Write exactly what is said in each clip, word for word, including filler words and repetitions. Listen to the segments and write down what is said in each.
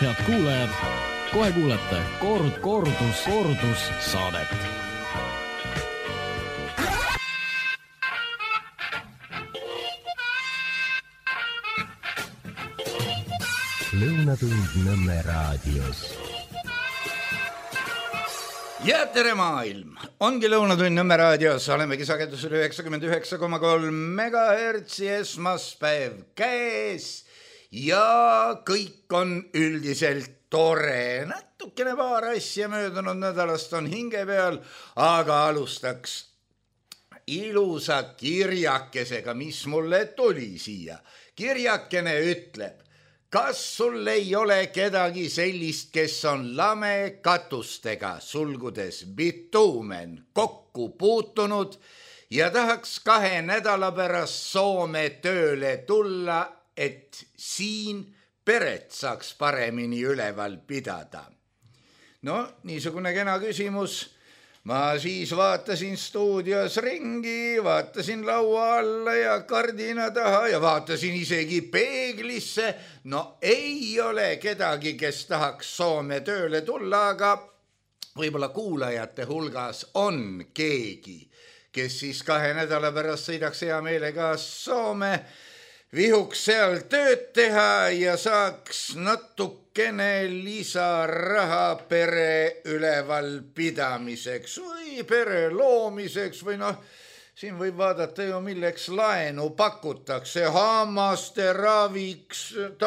Head kuulajad, kohe kuulete kord, kordus, kordus saadet. Lõunatund Nõmme raadios. Ja tere maailm! Ongi Lõunatund Nõmme raadios. Olemegi sagedusel üheksakümmend üheksa koma kolm megahertsi, esmaspäev käes ja kõik on üldiselt tore. Natukene paar asja möödunud nädalast on hinge peal, aga alustaks ilusa kirjakesega, mis mulle tuli siia. Kirjakene ütleb: kas sul ei ole kedagi sellist, kes on lame katustega, sulgudes bituumen, kokku puutunud ja tahaks kahe nädala pärast Soome tööle tulla, et siin peret saaks paremini üleval pidada? No, niisugune kena küsimus. Ma siis vaatasin stuudios ringi, vaatasin laua alla ja kardina taha ja vaatasin isegi peeglisse. No ei ole kedagi, kes tahaks Soome tööle tulla, aga võib-olla kuulajate hulgas on keegi, kes siis kahe nädala pärast sõidaks hea meelega Soome, vihuks seal tööd teha ja saaks natukene lisaraha pere üleval pidamiseks või pere loomiseks või noh, siin võib vaadata ju, milleks laenu pakutakse, hammaste raviks,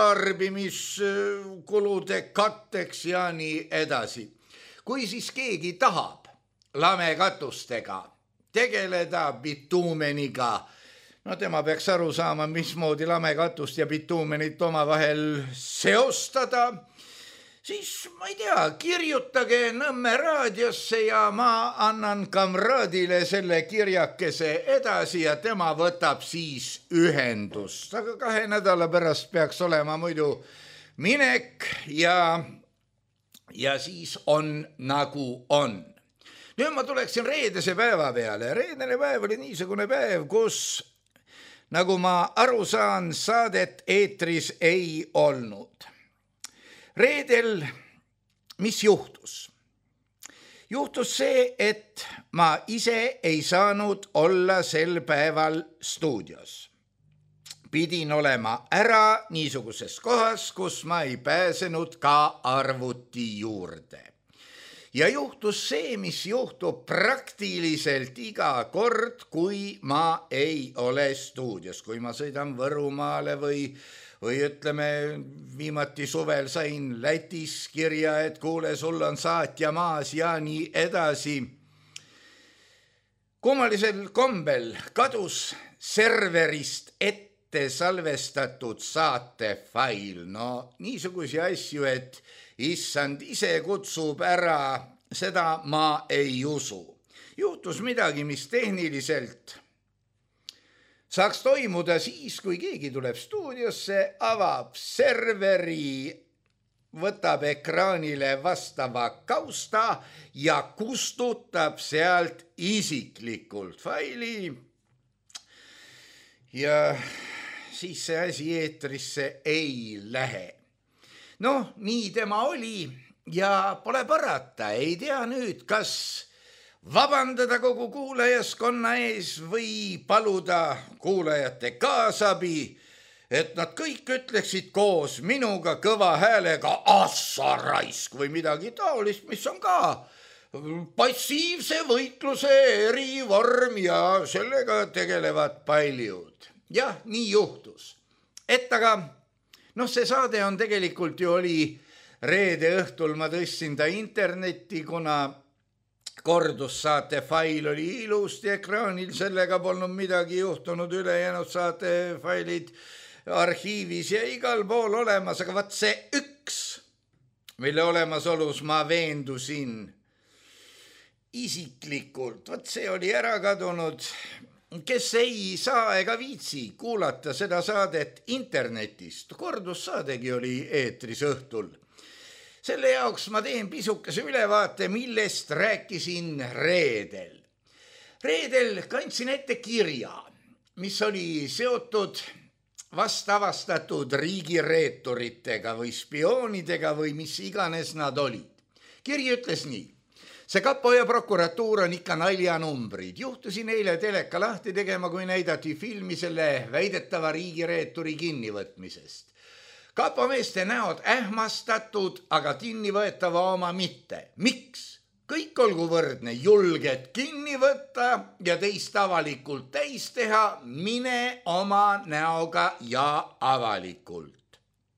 tarbimiskulude katteks ja nii edasi. Kui siis keegi tahab lamekatustega tegeleda bituumeniga, no tema peaks aru saama, mismoodi lamekatust ja bituumenit omavahel seostada, siis ma ei tea, kirjutage Nõmme raadiosse ja ma annan kamraadile selle kirjakese edasi ja tema võtab siis ühendust. Aga kahe nädala pärast peaks olema muidu minek ja, ja siis on nagu on. Nüüd ma tuleksin reedese päeva peale. Reedene päev oli niisugune päev, kus nagu ma aru saan, saadet eetris ei olnud. Reedel, mis juhtus? Juhtus see, et ma ise ei saanud olla sel päeval stuudios. Pidin olema ära niisuguses kohas, kus ma ei pääsenud ka arvuti juurde. Ja juhtus see, mis juhtub praktiliselt iga kord, kui ma ei ole stuudios. Kui ma sõidan Võrumaale või, või ütleme, viimati suvel sain Lätis kirja, et kuule, sul on saatja maas ja nii edasi. Kummalisel kombel kadus serverist ette salvestatud saatefail. No niisugusi asju, et issand ise kutsub ära, seda ma ei usu. Juhtus midagi, mis tehniliselt saaks toimuda siis, kui keegi tuleb stuudiosse, avab serveri, võtab ekraanile vastava kausta ja kustutab sealt isiklikult faili. Ja siis see asi eetrisse ei lähe. Noh, nii tema oli ja pole parata, ei tea nüüd, kas vabandada kogu kuulajaskonna ees või paluda kuulajate kaasabi, et nad kõik ütleksid koos minuga kõva häälega assa raisk või midagi taolist, mis on ka passiivse võitluse erivorm ja sellega tegelevad paljud. Jah, nii juhtus. Et aga noh, see saade on tegelikult ju oli reede õhtul, ma tõstsin ta internetti, kuna kordussaate fail oli ilusti ekraanil, sellega polnud midagi juhtunud, ülejäänud saatefailid arhiivis ja igal pool olemas, aga vaat see üks, mille olemasolus ma veendusin isiklikult, vaat see oli ära kadunud. Kes ei saa ega viitsi kuulata seda saadet internetist, kordussaadegi oli eetris õhtul. Selle jaoks ma teen pisukese ülevaate, millest rääkisin reedel. Reedel kandsin ette kirja, mis oli seotud vast avastatud riigireeturitega või spioonidega või mis iganes nad olid. Kiri ütles nii. See kapo ja prokuratuur on ikka naljanumbrid. Juhtusin eile teleka lahti tegema, kui näidati filmi selle väidetava riigireeturi kinnivõtmisest. Kapomeeste näod ähmastatud, aga kinnivõetava oma mitte. Miks? Kõik olgu võrdne, julged kinni võtta ja teist avalikult täis teha, mine oma näoga ja avalikult.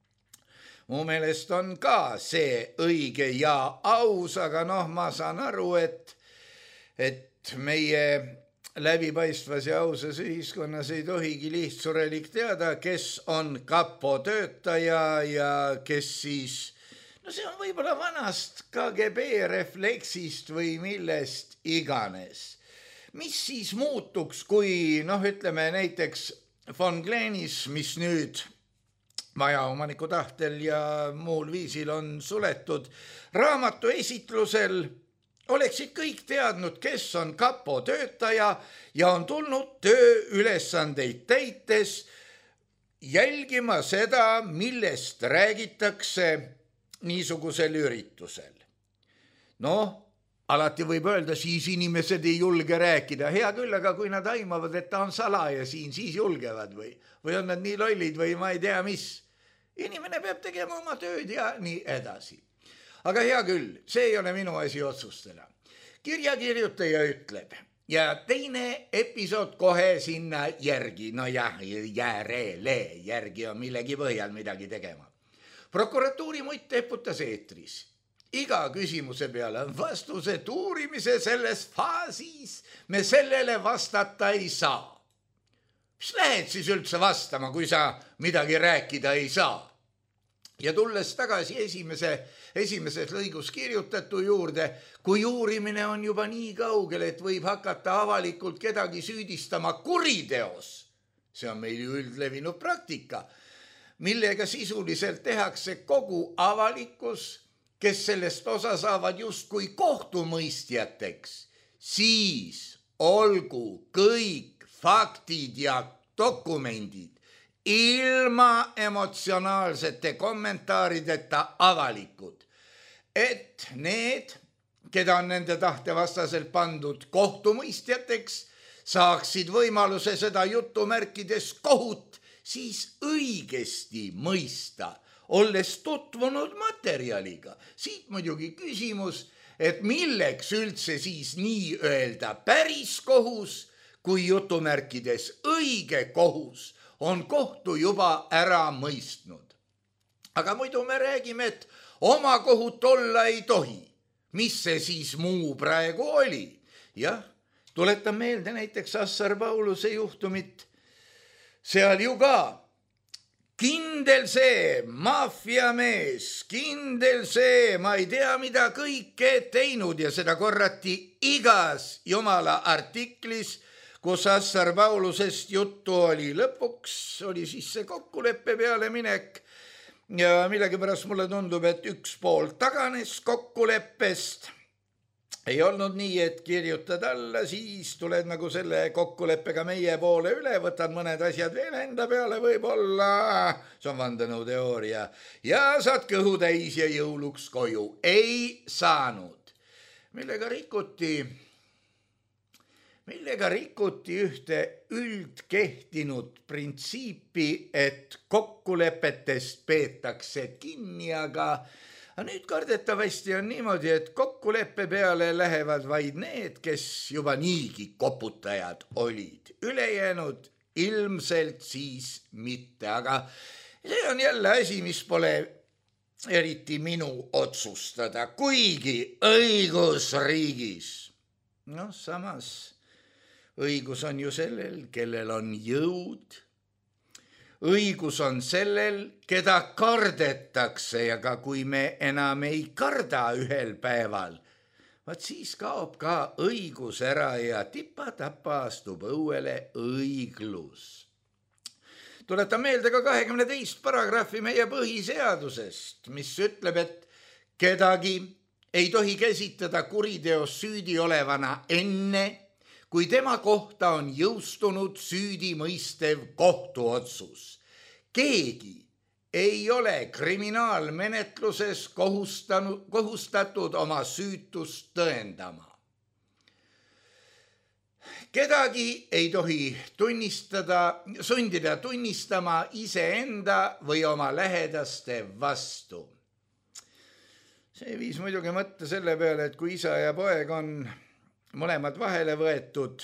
Mu meelest on ka see õige ja aus, aga noh, ma saan aru, et, et meie läbipaistvas ja ausas ühiskonnas ei tohigi lihtsurelik teada, kes on kapo töötaja ja kes siis... No see on võib-olla vanast K G B refleksist või millest iganes. Mis siis muutuks, kui noh, ütleme näiteks von Glenis, mis nüüd majaomaniku tahtel ja muul viisil on suletud, raamatu esitlusel oleksid kõik teadnud, kes on kapo töötaja ja on tulnud tööülesandeid täites jälgima seda, millest räägitakse niisugusel üritusel. Noh, alati võib öelda, siis inimesed ei julge rääkida. Hea küll, aga kui nad aimavad, et ta on salaja siin, siis julgevad või, või on nad nii lollid või ma ei tea mis. Inimene peab tegema oma tööd ja nii edasi. Aga hea küll, see ei ole minu asi otsustada. Kirjakirjutaja ütleb ja teine episood kohe sinna järgi. No jah, järele järgi on millegi põhjal midagi tegema. Prokuratuuri muid teputas eetris. Iga küsimuse peale on vastus, et uurimise selles faasis me sellele vastata ei saa. Mis lähed siis üldse vastama, kui sa midagi rääkida ei saa? Ja tulles tagasi esimese, esimeses lõigus kirjutatu juurde, kui uurimine on juba nii kaugel, et võib hakata avalikult kedagi süüdistama kuriteos. See on meil ju üldlevinud praktika, millega sisuliselt tehakse kogu avalikkus, kes sellest osa saavad justkui kohtumõistjateks, siis olgu kõik faktid ja dokumendid ilma emotsionaalsete kommentaarideta avalikud, et need, keda on nende tahte vastaselt pandud kohtumõistjateks, saaksid võimaluse seda jutumärkides kohut siis õigesti mõista, olles tutvunud materjaliga. Siit muidugi küsimus, et milleks üldse siis nii öelda päris kohus, kui jutumärkides õige kohus on kohtu juba ära mõistnud. Aga muidu me räägime, et oma kohut olla ei tohi. Mis see siis muu praegu oli? Jah, tuletan meelde näiteks Assar Pauluse juhtumit. Seal ju ka kindel see, maffiamees, kindel see, ma ei tea mida kõike teinud ja seda korrati igas jumala artiklis, kus Assar Paulusest juttu oli. Lõpuks oli siis see kokkuleppe peale minek ja millegipärast mulle tundub, et üks pool taganes kokkuleppest. Ei olnud nii, et kirjutad alla, siis tuled nagu selle kokkuleppega meie poole üle, võtad mõned asjad veel enda peale võib-olla, see on vandenõuteooria, ja saad kõhu täis ja jõuluks koju. Ei saanud. Millega rikuti, millega rikuti ühte üldkehtinud printsiipi, et kokkulepetest peetakse kinni, aga nüüd kardetavasti on niimoodi, et kokkuleppe peale lähevad vaid need, kes juba niigi koputajad olid. Ülejäänud ilmselt siis mitte, aga see on jälle asi, mis pole eriti minu otsustada, kuigi õigusriigis. Noh, samas õigus on ju sellel, kellel on jõud. Õigus on sellel, keda kardetakse ja ka kui me enam ei karda ühel päeval, vaat siis kaob ka õigus ära ja tipa-tapa astub õuele õiglus. Tuletan meelde ka kahekümne teist paragrahvi meie põhiseadusest, mis ütleb, et kedagi ei tohi käsitleda kuriteos süüdi olevana enne, kui tema kohta on jõustunud süüdimõistev kohtuotsus. keegi ei ole kriminaalmenetluses kohustanud, kohustatud oma süütust tõendama. Kedagi ei tohi tunnistada, sundida tunnistama iseenda või oma lähedaste vastu. See viis muidugi mõtte selle peale, et kui isa ja poeg on mõlemad vahele võetud,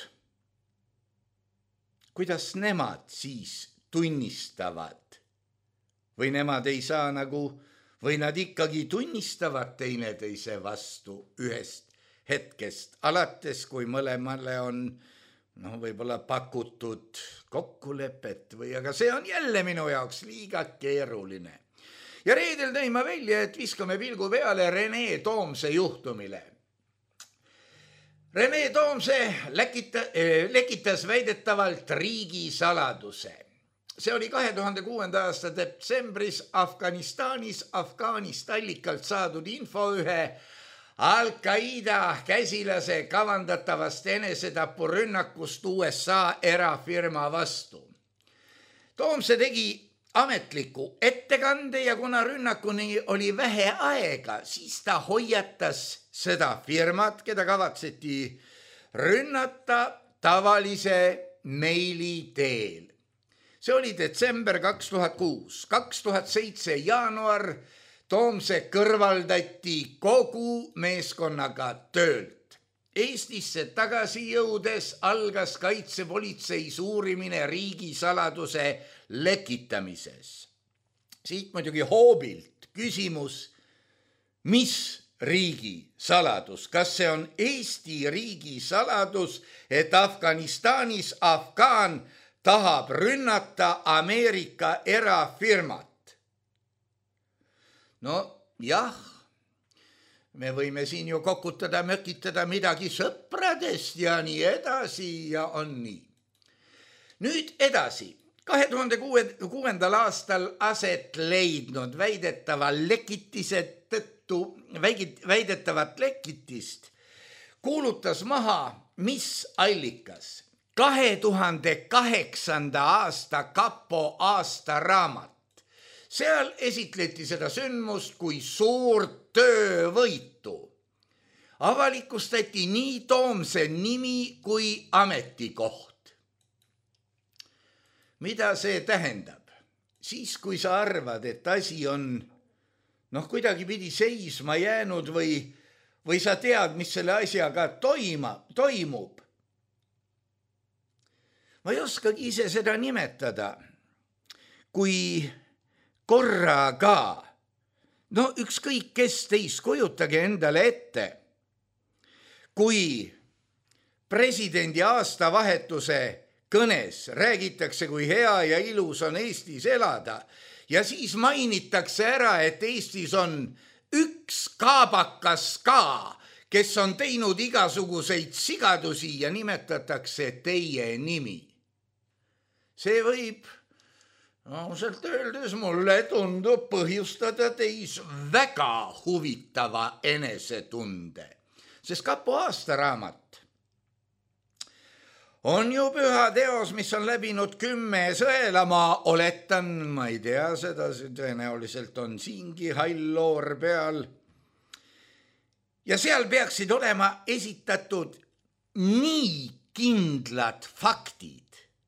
kuidas nemad siis tunnistavad? Või nemad ei saa nagu, või nad ikkagi tunnistavad teineteise vastu ühest hetkest, alates kui mõlemale on no, võib-olla pakutud kokkulepet või, aga see on jälle minu jaoks liiga keeruline. Ja reedel tõin ma välja, et viskame pilgu peale Rene Toomse juhtumile. Rene Toomse lekita, lekitas väidetavalt riigisaladuse. See oli kahe tuhande kuuenda aasta detsembris Afganistanis Afgaanist allikalt saadud info ühe Al-Qaeda käsilase kavandatavast enesetapurünnakust U S A erafirma vastu. Toomse tegi ametliku ettekande ja kuna rünnakuni oli vähe aega, siis ta hoiatas seda firmat, keda kavatseti rünnata tavalise meili teel. See oli detsember kaks tuhat kuus. kaks tuhat seitse jaanuar Toomse kõrvaldati kogu meeskonnaga töölt. Eestisse tagasi jõudes algas kaitsepolitseis uurimine riigisaladuse lekitamises. Siit muidugi hoobilt küsimus, mis riigisaladus? Kas see on Eesti riigisaladus, et Afganistanis Afgaan tahab rünnata Ameerika erafirmat? No jah, me võime siin ju kokutada, mökitada midagi sõpradest ja nii edasi ja on nii. Nüüd edasi, kahe tuhande kuuendal aastal aset leidnud väidetava lekitise tõttu, väidetavat lekitist kuulutas maha mis allikas? kahe tuhande kaheksanda aasta kapo aastaraamat. Seal esitleti seda sündmust kui suurt töövõitu. Avalikustati nii Toomse nimi kui ametikoht. Mida see tähendab? Siis, kui sa arvad, et asi on noh, kuidagi pidi seisma jäänud või, või sa tead, mis selle asjaga toima, toimub. Ma ei oskagi ise seda nimetada, kui korraga, no ükskõik kes teist, kujutage endale ette, kui presidendi aastavahetuse kõnes räägitakse, kui hea ja ilus on Eestis elada ja siis mainitakse ära, et Eestis on üks kaabakas ka, kes on teinud igasuguseid sigadusi ja nimetatakse teie nimi. See võib ausalt öeldes mulle tundub põhjustada teis väga huvitava enesetunde, sest kapo aastaraamat on ju püha teos, mis on läbinud kümme sõela, ma oletan, ma ei tea seda, tõenäoliselt on siingi hall loor peal. Ja seal peaksid olema esitatud nii kindlad faktid,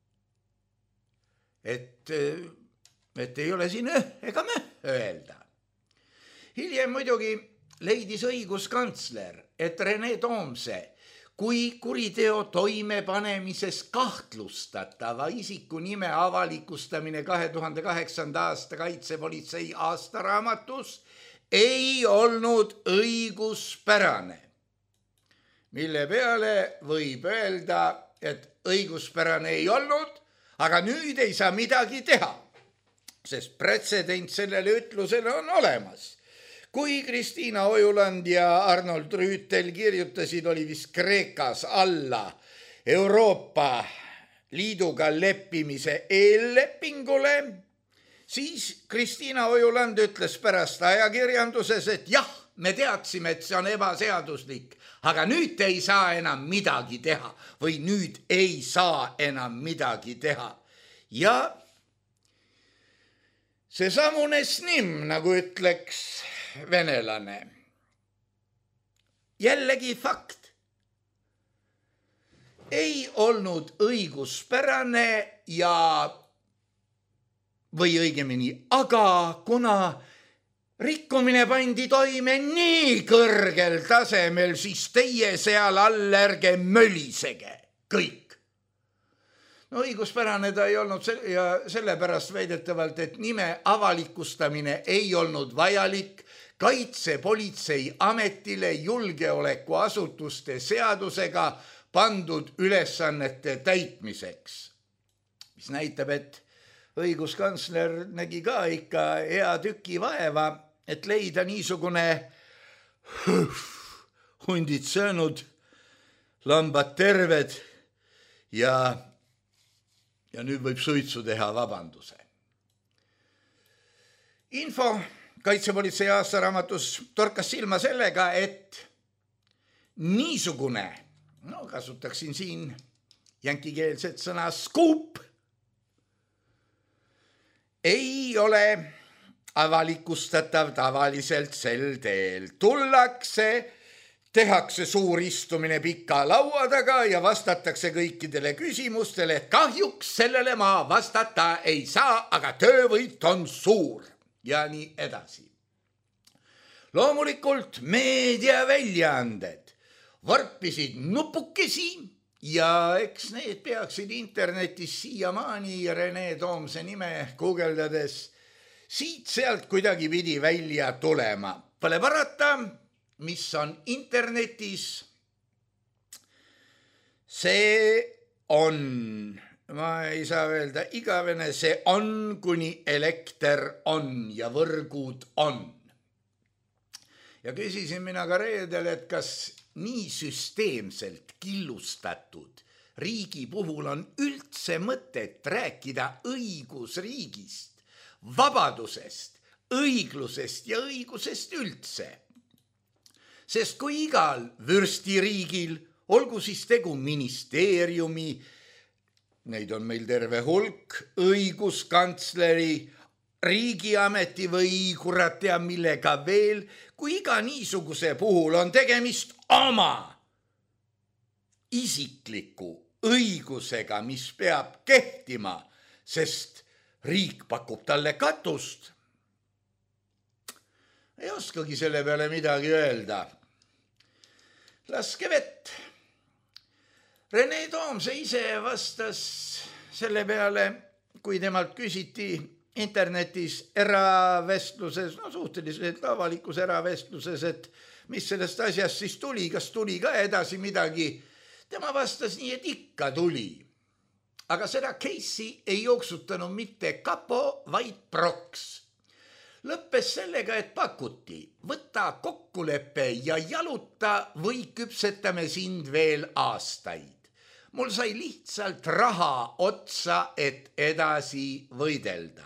et, et ei ole siin öh ega möh öelda. Hiljem muidugi leidis õiguskantsler, et Rene Toomse kui kuriteo toimepanemises kahtlustatava isiku nime avalikustamine kahe tuhande kaheksanda aasta kaitsepolitsei aastaraamatus ei olnud õiguspärane, mille peale võib öelda, et õiguspärane ei olnud, aga nüüd ei saa midagi teha, sest pretsedent sellele ütlusele on olemas. Kui Kristiina Ojuland ja Arnold Rüütel kirjutasid, oli vist Kreekas alla Euroopa Liiduga leppimise eellepingule, siis Kristiina Ojuland ütles pärast ajakirjanduses, et jah, me teadsime, et see on ebaseaduslik, aga nüüd te ei saa enam midagi teha või nüüd ei saa enam midagi teha. Ja see samune snim, nagu ütleks venelane. Jällegi fakt. Ei olnud õiguspärane ja või õigemini, aga kuna rikkumine pandi toime nii kõrgel tasemel, siis teie seal all ärge mölisege kõik. No õiguspärane ta ei olnud ja sellepärast väidetavalt, et nime avalikustamine ei olnud vajalik Kaitsepolitsei ametile julgeolekuasutuste seadusega pandud ülesannete täitmiseks. Mis näitab, et õiguskantsler nägi ka ikka hea tüki vaeva, et leida niisugune hundid söönud, lambad terved ja, ja nüüd võib suitsu teha vabanduse. Info Kaitsepolitsei aastaraamatus torkas silma sellega, et niisugune, no kasutaksin siin jänkikeelset sõna scoop, ei ole avalikustatav tavaliselt sel teel. Tullakse, tehakse suur istumine pika laua taga ja vastatakse kõikidele küsimustele, et kahjuks sellele ma vastata ei saa, aga töövõit on suur ja nii edasi. Loomulikult meediaväljaanded varpisid nupukesi ja eks need peaksid internetis siiamaani Rene Toomse nime guugeldades siit-sealt kuidagi pidi välja tulema. Pole parata, mis on internetis. See on, ma ei saa öelda igavene, see on, kuni elekter on ja võrgud on. Ja küsisin mina ka reedel, et kas nii süsteemselt killustatud riigi puhul on üldse mõtet rääkida õigusriigist, vabadusest, õiglusest ja õigusest üldse. Sest kui igal vürstiriigil, olgu siis tegu ministeeriumi, neid on meil terve hulk, õiguskantsleri, riigiameti või kurat tea millega veel, kui iga niisuguse puhul on tegemist oma isikliku õigusega, mis peab kehtima, sest riik pakub talle katust. Ei oskagi selle peale midagi öelda. Laske vett. Rene Toomse ise vastas selle peale, kui temalt küsiti internetis eravestluses, no suhteliselt avalikus eravestluses, et mis sellest asjast siis tuli, kas tuli ka edasi midagi. Tema vastas nii, et ikka tuli. Aga seda case'i ei jooksutanud mitte kapo, vaid proks. Lõppes sellega, et pakuti, võta kokkuleppe ja jaluta või küpsetame sind veel aastaid. Mul sai lihtsalt raha otsa, et edasi võidelda.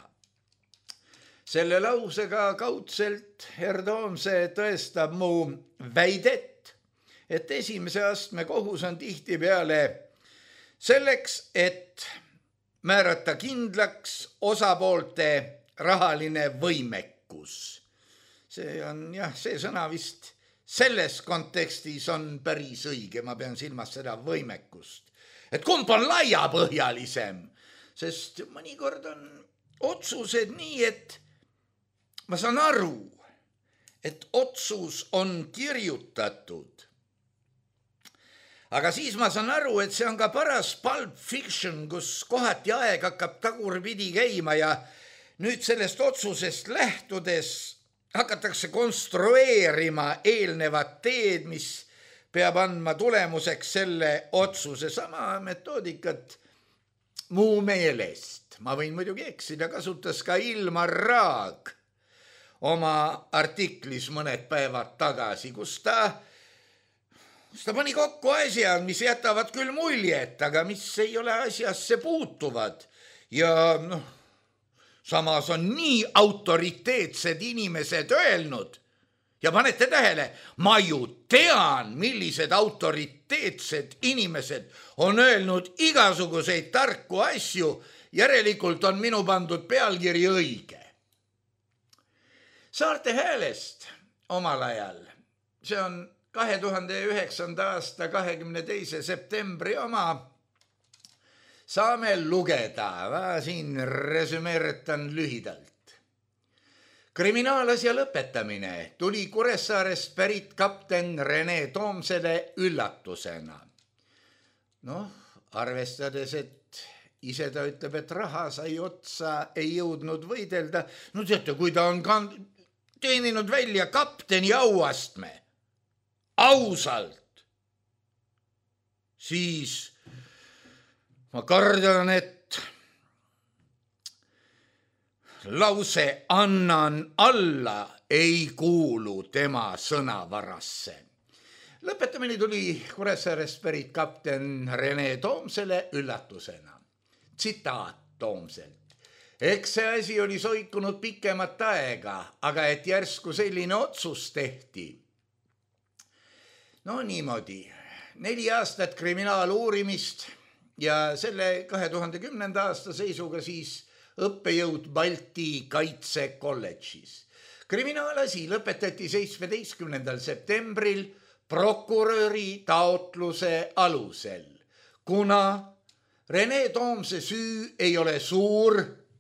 Selle lausega kaudselt Herr Toomse tõestab mu väidet, et esimese astme kohus on tihtipeale selleks, et määrata kindlaks osapoolte rahaline võimekus. See on jah, see sõna vist selles kontekstis on päris õige, ma pean silmas seda võimekust. Et kumb on laiapõhjalisem, sest mõnikord on otsused nii, et ma saan aru, et otsus on kirjutatud. Aga siis ma saan aru, et see on ka paras Pulp Fiction, kus kohati aeg hakkab tagurpidi käima ja nüüd sellest otsusest lähtudes hakatakse konstrueerima eelnevat teed, mis peab andma tulemuseks selle otsuse. Sama metoodikat muu meelest. Ma võin muidugi eksida, kasutas ka Ilmar Raag oma artiklis mõned päevad tagasi, kus ta, kus ta pani kokku asjad, mis jätavad küll muljet, aga mis ei ole asjasse puutuvad. Ja noh, samas on nii autoriteetsed inimesed öelnud ja panete tähele, ma ju tean, millised autoriteetsed inimesed on öelnud igasuguseid tarku asju, järelikult on minu pandud pealkiri õige. Saarte Häälest omal ajal, see on kahe tuhande üheksanda aasta kahekümne teise septembri oma, saame lugeda, ma siin resümeeritan lühidalt. Kriminaalasja lõpetamine tuli Kuressaarest pärit kapten Rene Toomsele üllatusena. Noh, arvestades, et ise ta ütleb, et raha sai otsa, ei jõudnud võidelda. No teate, kui ta on teeninud välja kapteni auastme, ausalt, siis ma kardan, et lause annan alla ei kuulu tema sõnavarasse. Lõpetamine tuli Kuressaarest pärit kapten Rene Toomsele üllatusena. Tsitaat Toomselt. Eks see asi oli soikunud pikemat aega, aga et järsku selline otsus tehti. No niimoodi, neli aastat kriminaaluurimist ja selle kahe tuhande kümnenda aasta seisuga siis õppejõud Balti kaitsekolledžis. Kriminaalasi lõpetati seitsmeteistkümnendal septembril prokuröri taotluse alusel, kuna Rene Toomse süü ei ole suur.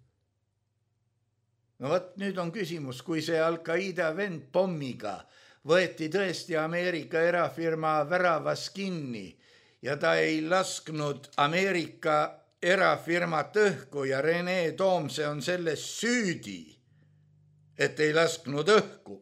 No võt, nüüd on küsimus, kui see Al-Qaida vend pommiga võeti tõesti Ameerika erafirma väravas kinni ja ta ei lasknud Ameerika erafirmat õhku ja Rene Toomse on selles süüdi, et ei lasknud õhku.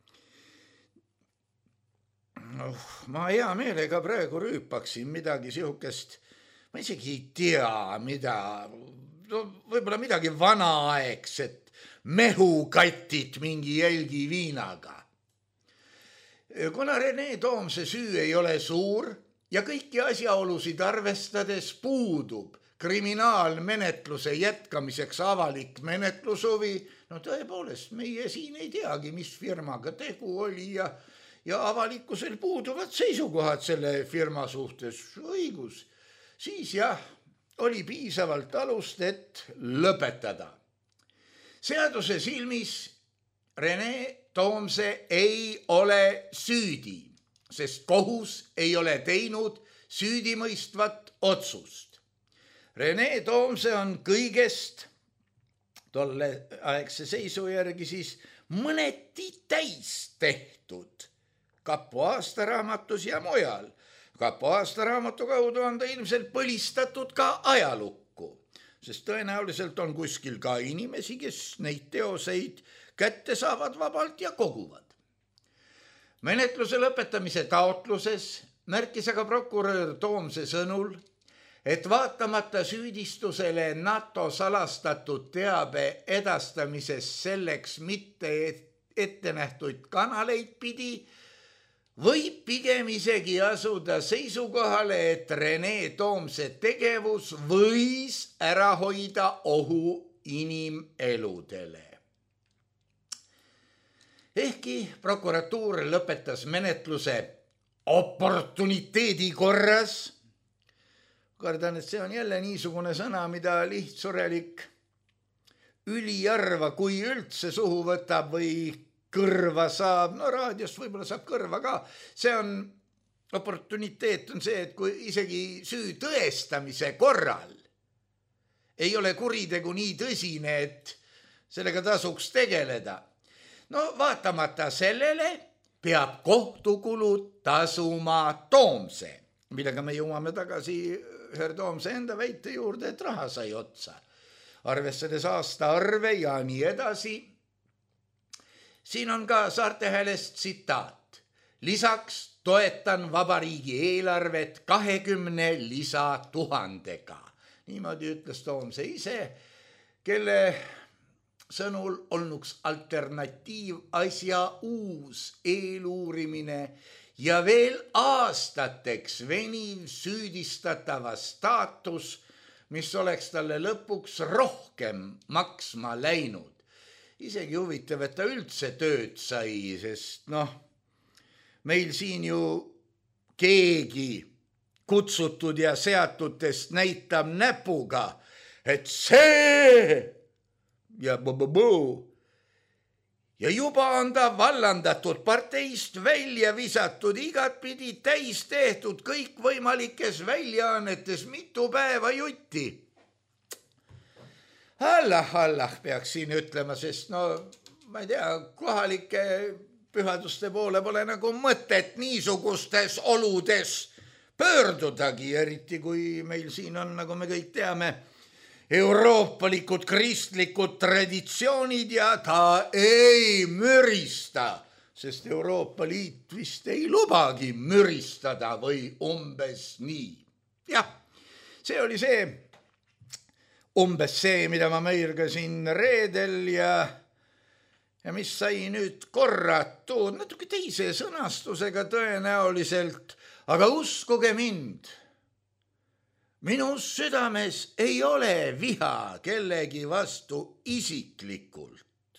Oh, ma hea meelega praegu rüüpaksin midagi sihukest, ma isegi ei tea, mida, no, võib-olla midagi vanaaegset, mehukatit mingi jälgi viinaga. Kuna Rene Toomse süü ei ole suur ja kõiki asjaolusid arvestades puudub kriminaalmenetluse jätkamiseks avalik menetlushuvi, no tõepoolest, meie siin ei teagi, mis firmaga tegu oli ja, ja avalikkusel puuduvad seisukohad selle firma suhtes, õigus, siis jah, oli piisavalt alust, et lõpetada. Seaduse silmis Rene Toomse ei ole süüdi, sest kohus ei ole teinud süüdimõistvat otsust. Rene Toomse on kõigest tolle aegse seisu järgi siis mõneti täis tehtud kapo aastaraamatus ja mujal. Kapo aastaraamatu kaudu on ta ilmselt põlistatud ka ajalukku, sest tõenäoliselt on kuskil ka inimesi, kes neid teoseid kätte saavad vabalt ja koguvad. Menetluse lõpetamise taotluses märkis aga prokurör Toomse sõnul, et vaatamata süüdistusele NATO salastatud teabe edastamises selleks mitte ette nähtud kanaleid pidi, võib pigem isegi asuda seisukohale, et Rene Toomse tegevus võis ära hoida ohu inimeludele. Ehkki prokuratuur lõpetas menetluse oportuniteedi korras, kardan, et see on jälle niisugune sõna, mida lihtsurelik üliarva, kui üldse suhu võtab või kõrva saab, no raadiost võib-olla saab kõrva ka, see on, oportuniteet on see, et kui isegi süü tõestamise korral ei ole kuritegu nii tõsine, et sellega tasuks tegeleda. No vaatamata sellele peab kohtukulud tasuma Toomse, millega me jõuame tagasi Herr Toomse enda väite juurde, et raha sai otsa. Arvestades aasta arve ja nii edasi, siin on ka Saarte Häälest tsitaat. Lisaks toetan vabariigi eelarvet kahekümne lisatuhandega. Niimoodi ütles Toomse ise, kelle sõnul olnuks alternatiiv asja uus eeluurimine ja veel aastateks veniv süüdistatava staatus, mis oleks talle lõpuks rohkem maksma läinud. Isegi huvitav, et ta üldse tööd sai, sest noh, meil siin ju keegi kutsutud ja seatutest näitab näpuga, et see ja bu-bu-bu. ja juba on ta vallandatud, parteist välja visatud, igatpidi täis tehtud kõikvõimalikes väljaannetes mitu päeva jutti. Allah, Allah peaks siin ütlema, sest no ma ei tea, kohalike pühaduste poole pole nagu mõtet niisugustes oludes pöördudagi, eriti kui meil siin on, nagu me kõik teame, euroopalikud kristlikud traditsioonid ja ta ei mürista, sest Euroopa Liit vist ei lubagi müristada või umbes nii. Jah, see oli see, umbes see, mida ma mõirgasin reedel ja ja mis sai nüüd korratud natuke teise sõnastusega tõenäoliselt, aga uskuge mind, minu südames ei ole viha kellegi vastu isiklikult.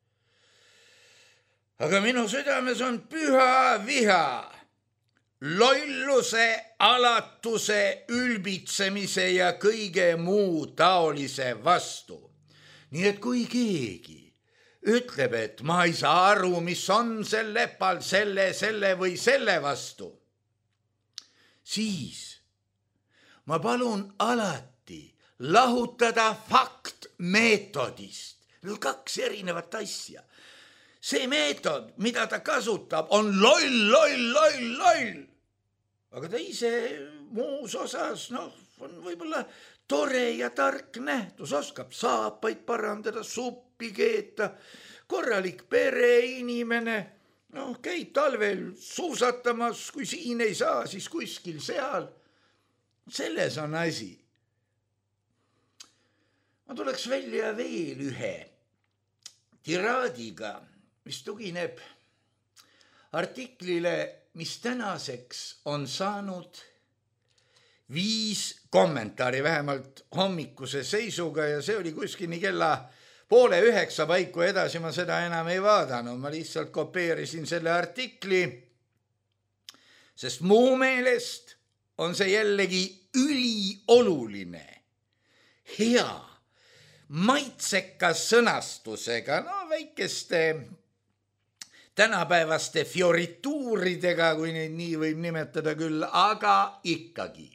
Aga minu südames on püha viha lolluse, alatuse, ülbitsemise ja kõige muu taolise vastu. Nii et kui keegi ütleb, et ma ei saa aru, mis on sel lepal selle, selle või selle vastu, siis ma palun alati lahutada fakt meetodist. Need on kaks erinevat asja. See meetod, mida ta kasutab, on loll, loll, loll, loll. Aga ta ise muus osas, noh, on võib-olla tore ja tark nähtus, oskab saapaid parandada, suppi keeta, korralik pereinimene, noh, käib talvel suusatamas, kui siin ei saa, siis kuskil seal. Selles on asi. Ma tuleks välja veel ühe tiraadiga, mis tugineb artiklile, mis tänaseks on saanud viis kommentaari, vähemalt hommikuse seisuga ja see oli kuskini kella poole üheksa paiku, edasi ma seda enam ei vaadanud, ma lihtsalt kopeerisin selle artikli, sest muu meelest on see jällegi ülioluline, hea, maitsekas sõnastusega, no väikeste tänapäevaste fiorituuridega, kui neid nii võib nimetada küll, aga ikkagi.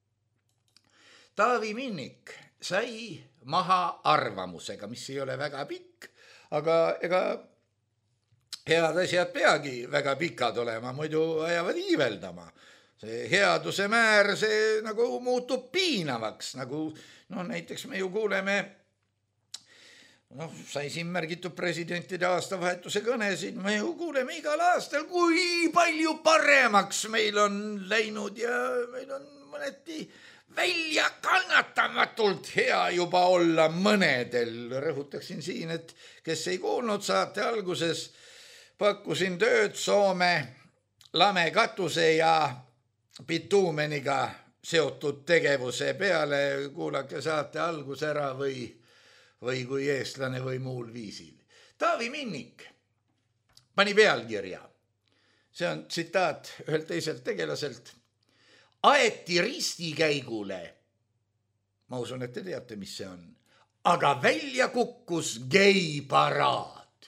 Taavi Minnik sai maha arvamusega, mis ei ole väga pikk, aga ega head asjad peagi väga pikad olema, muidu ajavad iiveldama. See headuse määr, see nagu muutub piinavaks, nagu no näiteks me ju kuuleme, noh, sai siin märgitud presidentide aastavahetuse kõnesid, me ju kuuleme igal aastal, kui palju paremaks meil on läinud ja meil on mõneti välja kannatamatult hea juba olla mõnedel. Rõhutaksin siin, et kes ei kuulnud saate alguses, pakkusin tööd Soome lame katuse ja bituumeniga seotud tegevuse peale, kuulake saate algus ära või, või kui eestlane või muul viisil. Taavi Minnik pani pealkirja, see on tsitaat ühelt teiselt tegelaselt, aeti ristikäigule, ma usun, et te teate, mis see on, aga välja kukkus geiparaad.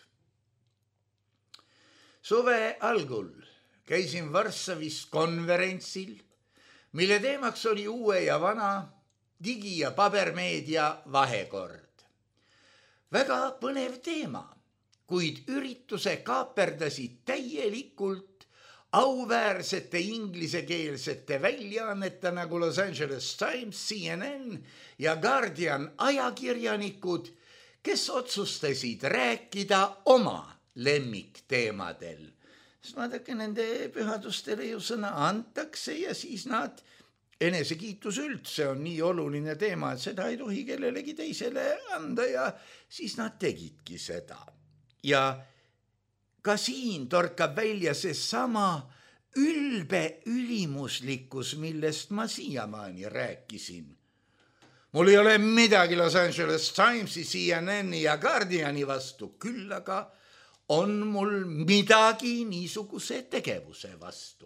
Suve algul käisin Varssavis konverentsil, mille teemaks oli uue ja vana digi- ja pabermeedia vahekord. Väga põnev teema, kuid ürituse kaaperdasid täielikult auväärsete inglisekeelsete väljaannete nagu Los Angeles Times, C N N ja Guardian ajakirjanikud, kes otsustasid rääkida oma lemmikteemadel. Sest vaadake, nende pühadustele ju sõna antakse ja siis nad, enesekiitus üldse on nii oluline teema, et seda ei tohi kellelegi teisele anda ja siis nad tegidki seda. Ja ka siin torkab välja see sama ülbe ülimuslikkus, millest ma siiamaani rääkisin. Mul ei ole midagi Los Angeles Timesi, C N N ja Guardiani vastu, küll aga on mul midagi niisuguse tegevuse vastu.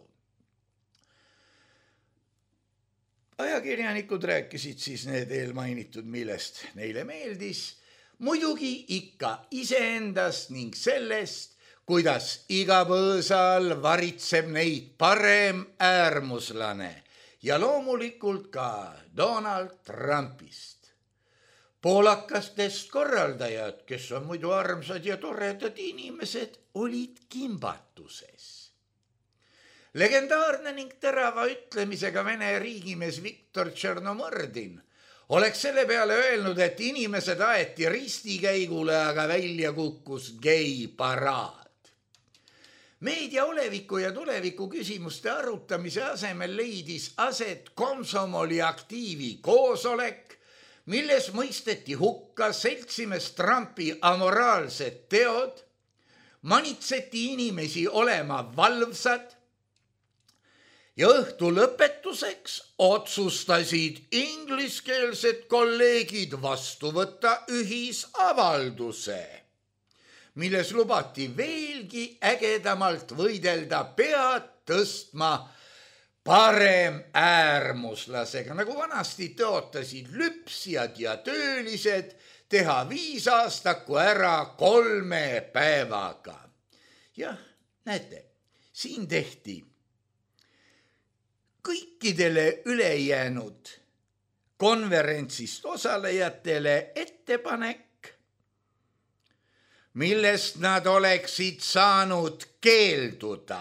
Ajakirjanikud rääkisid siis need eelmainitud, millest neile meeldis. muidugi ikka iseendast ning sellest, kuidas iga põõsal varitseb neid parem äärmuslane ja loomulikult ka Donald Trumpist. Poolakastest korraldajad, kes on muidu armsad ja toredad inimesed, olid kimbatuses. Legendaarne ning terava ütlemisega Vene riigimees Viktor Tšernomõrdin oleks selle peale öelnud, et inimesed aeti ristikäigule, aga välja kukkus geiparaad. Meedia oleviku ja tuleviku küsimuste arutamise asemel leidis aset Komsomoli aktiivi koosolek, milles mõisteti hukka seltsimees Trumpi amoraalsed teod, manitseti inimesi olema valvsad ja õhtu lõpetuseks otsustasid ingliskeelsed kolleegid vastu võtta ühisavalduse, milles lubati veelgi ägedamalt võidelda pead tõstma parem äärmuslasega, nagu vanasti tõotasid lüpsjad ja töölised teha viis aastaku ära kolme päevaga. Jah, näete, siin tehti kõikidele ülejäänud konverentsist osalejatele ettepanek, millest nad oleksid saanud keelduda.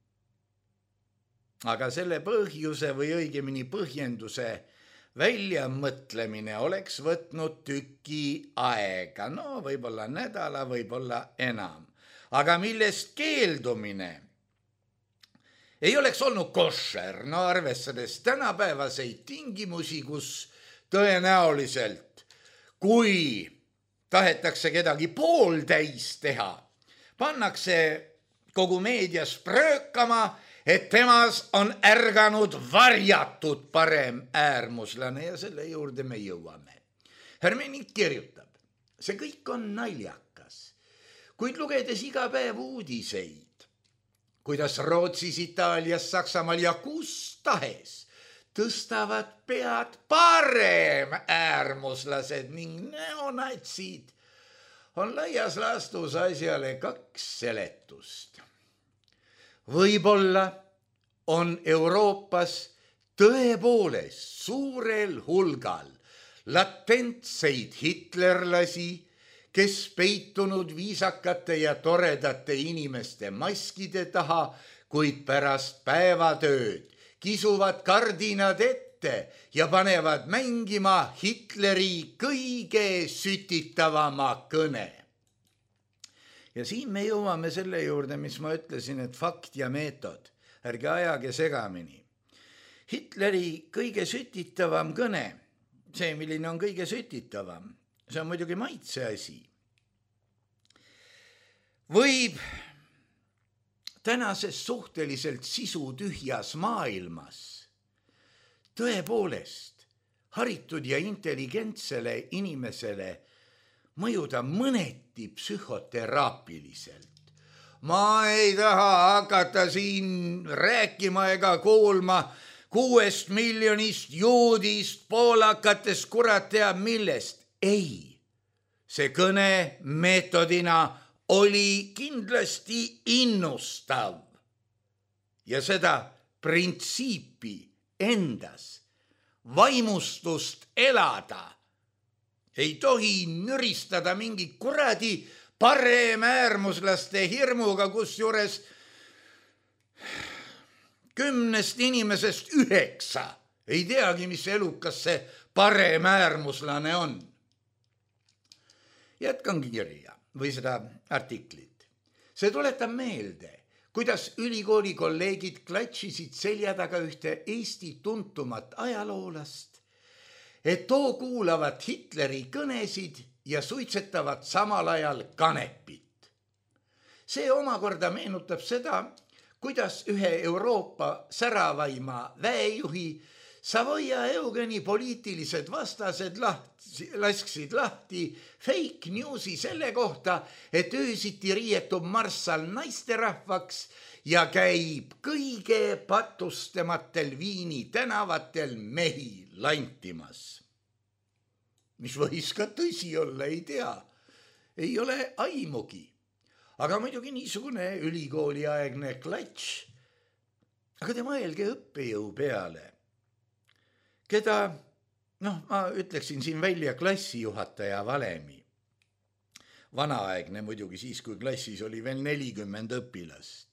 Aga selle põhjuse või õigemini põhjenduse väljamõtlemine oleks võtnud tüki aega, no võib-olla nädala, võib-olla enam. Aga millest keeldumine ei oleks olnud košer, no arvestades tänapäevaseid tingimusi, kus tõenäoliselt, kui tahetakse kedagi pooltäis teha, pannakse kogu meedias pröökama, et temas on ärganud varjatud parem äärmuslane ja selle juurde me jõuame. Hermenik kirjutab, see kõik on naljakas, kuid lugedes iga päev uudiseid, kuidas Rootsis, Itaalias, Saksamaal ja kus tahes tõstavad pead parem äärmuslased ning neonatsid, on laias laastus asjale kaks seletust. Võib-olla on Euroopas tõepoolest suurel hulgal latentseid hitlerlasi, kes peitunud viisakate ja toredate inimeste maskide taha, kuid pärast päevatööd kisuvad kardinad ette ja panevad mängima Hitleri kõige sütitavama kõne. Ja siin me jõuame selle juurde, mis ma ütlesin, et fakt ja meetod, ärge ajage segamini. Hitleri kõige sütitavam kõne, see, milline on kõige sütitavam, see on muidugi maitse asi. Võib tänases suhteliselt sisutühjas maailmas tõepoolest haritud ja intelligentsele inimesele mõjuda mõneti psühhoteraapiliselt. Ma ei taha hakata siin rääkima ega kuulma kuuest miljonist juudist, poolakatest, kurat teab millest. Ei, see kõne meetodina oli kindlasti innustav ja seda printsiipi endas, vaimustust elada, ei tohi nüristada mingi kuradi parem äärmuslaste hirmuga, kus juures kümnest inimesest üheksa ei teagi, mis elukas see parem äärmuslane on. Jätkan kirja või seda artiklit. See tuletab meelde, kuidas ülikooli kolleegid klatšisid selja taga ühte Eesti tuntumat ajaloolast, et too kuulavad Hitleri kõnesid ja suitsetavad samal ajal kanepit. See omakorda meenutab seda, kuidas ühe Euroopa säravaima väejuhi Savoia Eugeni poliitilised vastased lahti, lasksid lahti fake newsi selle kohta, et öösiti riietub marssal naisterahvaks ja käib kõige patustematel Viini tänavatel mehi lantimas. Mis võis ka tõsi olla, ei tea. ei ole aimugi. Aga muidugi niisugune ülikooliaegne klatš. Aga te mõelge õppejõu peale, keda, noh, ma ütleksin siin välja klassijuhataja valemi. Vanaaegne muidugi siis, kui klassis oli veel nelikümmend õpilast.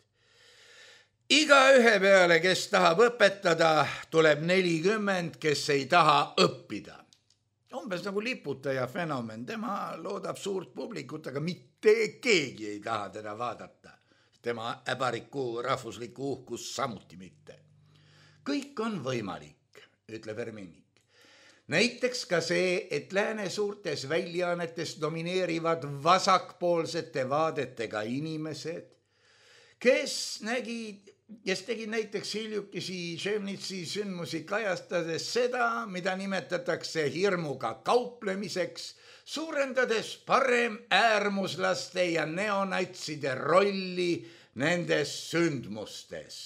Iga ühe peale, kes tahab õpetada, tuleb nelikümmend, kes ei taha õppida. Umbes nagu liputaja fenomen, tema loodab suurt publikut, aga mitte keegi ei taha teda vaadata. Tema äbariku rahvusliku uhkus samuti mitte. Kõik on võimalik, ütleb Hermenik. Näiteks ka see, et lääne suurtes väljaannetes domineerivad vasakpoolsete vaadetega inimesed, kes nägid kes tegid näiteks hiljukisi Šemnitsi sündmusi kajastades seda, mida nimetatakse hirmuga kauplemiseks, suurendades parem äärmuslaste ja neonatside rolli nendes sündmustes.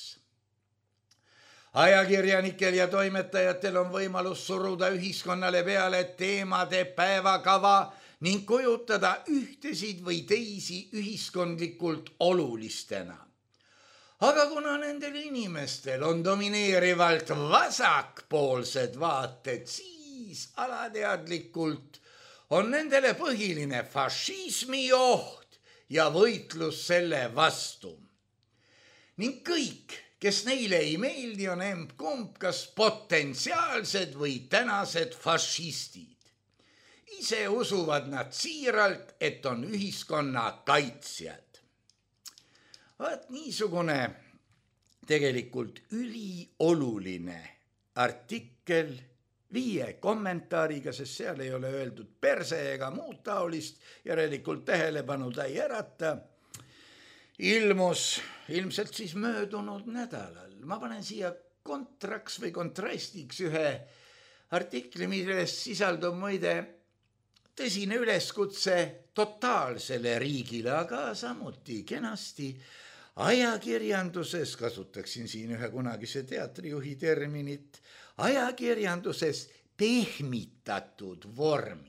Ajakirjanikel ja toimetajatel on võimalus suruda ühiskonnale peale teemade päevakava ning kujutada ühtesid või teisi ühiskondlikult olulistena. Aga kuna nendel inimestel on domineerivalt vasakpoolsed vaated, siis alateadlikult on nendele põhiline fašismi oht ja võitlus selle vastu. Ning kõik, kes neile ei meeldi, on emb-kumb kas potentsiaalsed või tänased fašistid. Ise usuvad nad siiralt, et on ühiskonna kaitsjad. Vaat niisugune tegelikult ülioluline artikkel viie kommentaariga, sest seal ei ole öeldud perse ega muud taolist, järelikult tähelepanu ta ei ärata, ilmus ilmselt siis möödunud nädalal. Ma panen siia kontraks või kontrastiks ühe artikli, milles sisaldub muide tõsine üleskutse totaalsele riigile, aga samuti kenasti ajakirjanduses, kasutaksin siin ühe kunagise teatrijuhi terminit, ajakirjanduses pehmitatud vormis.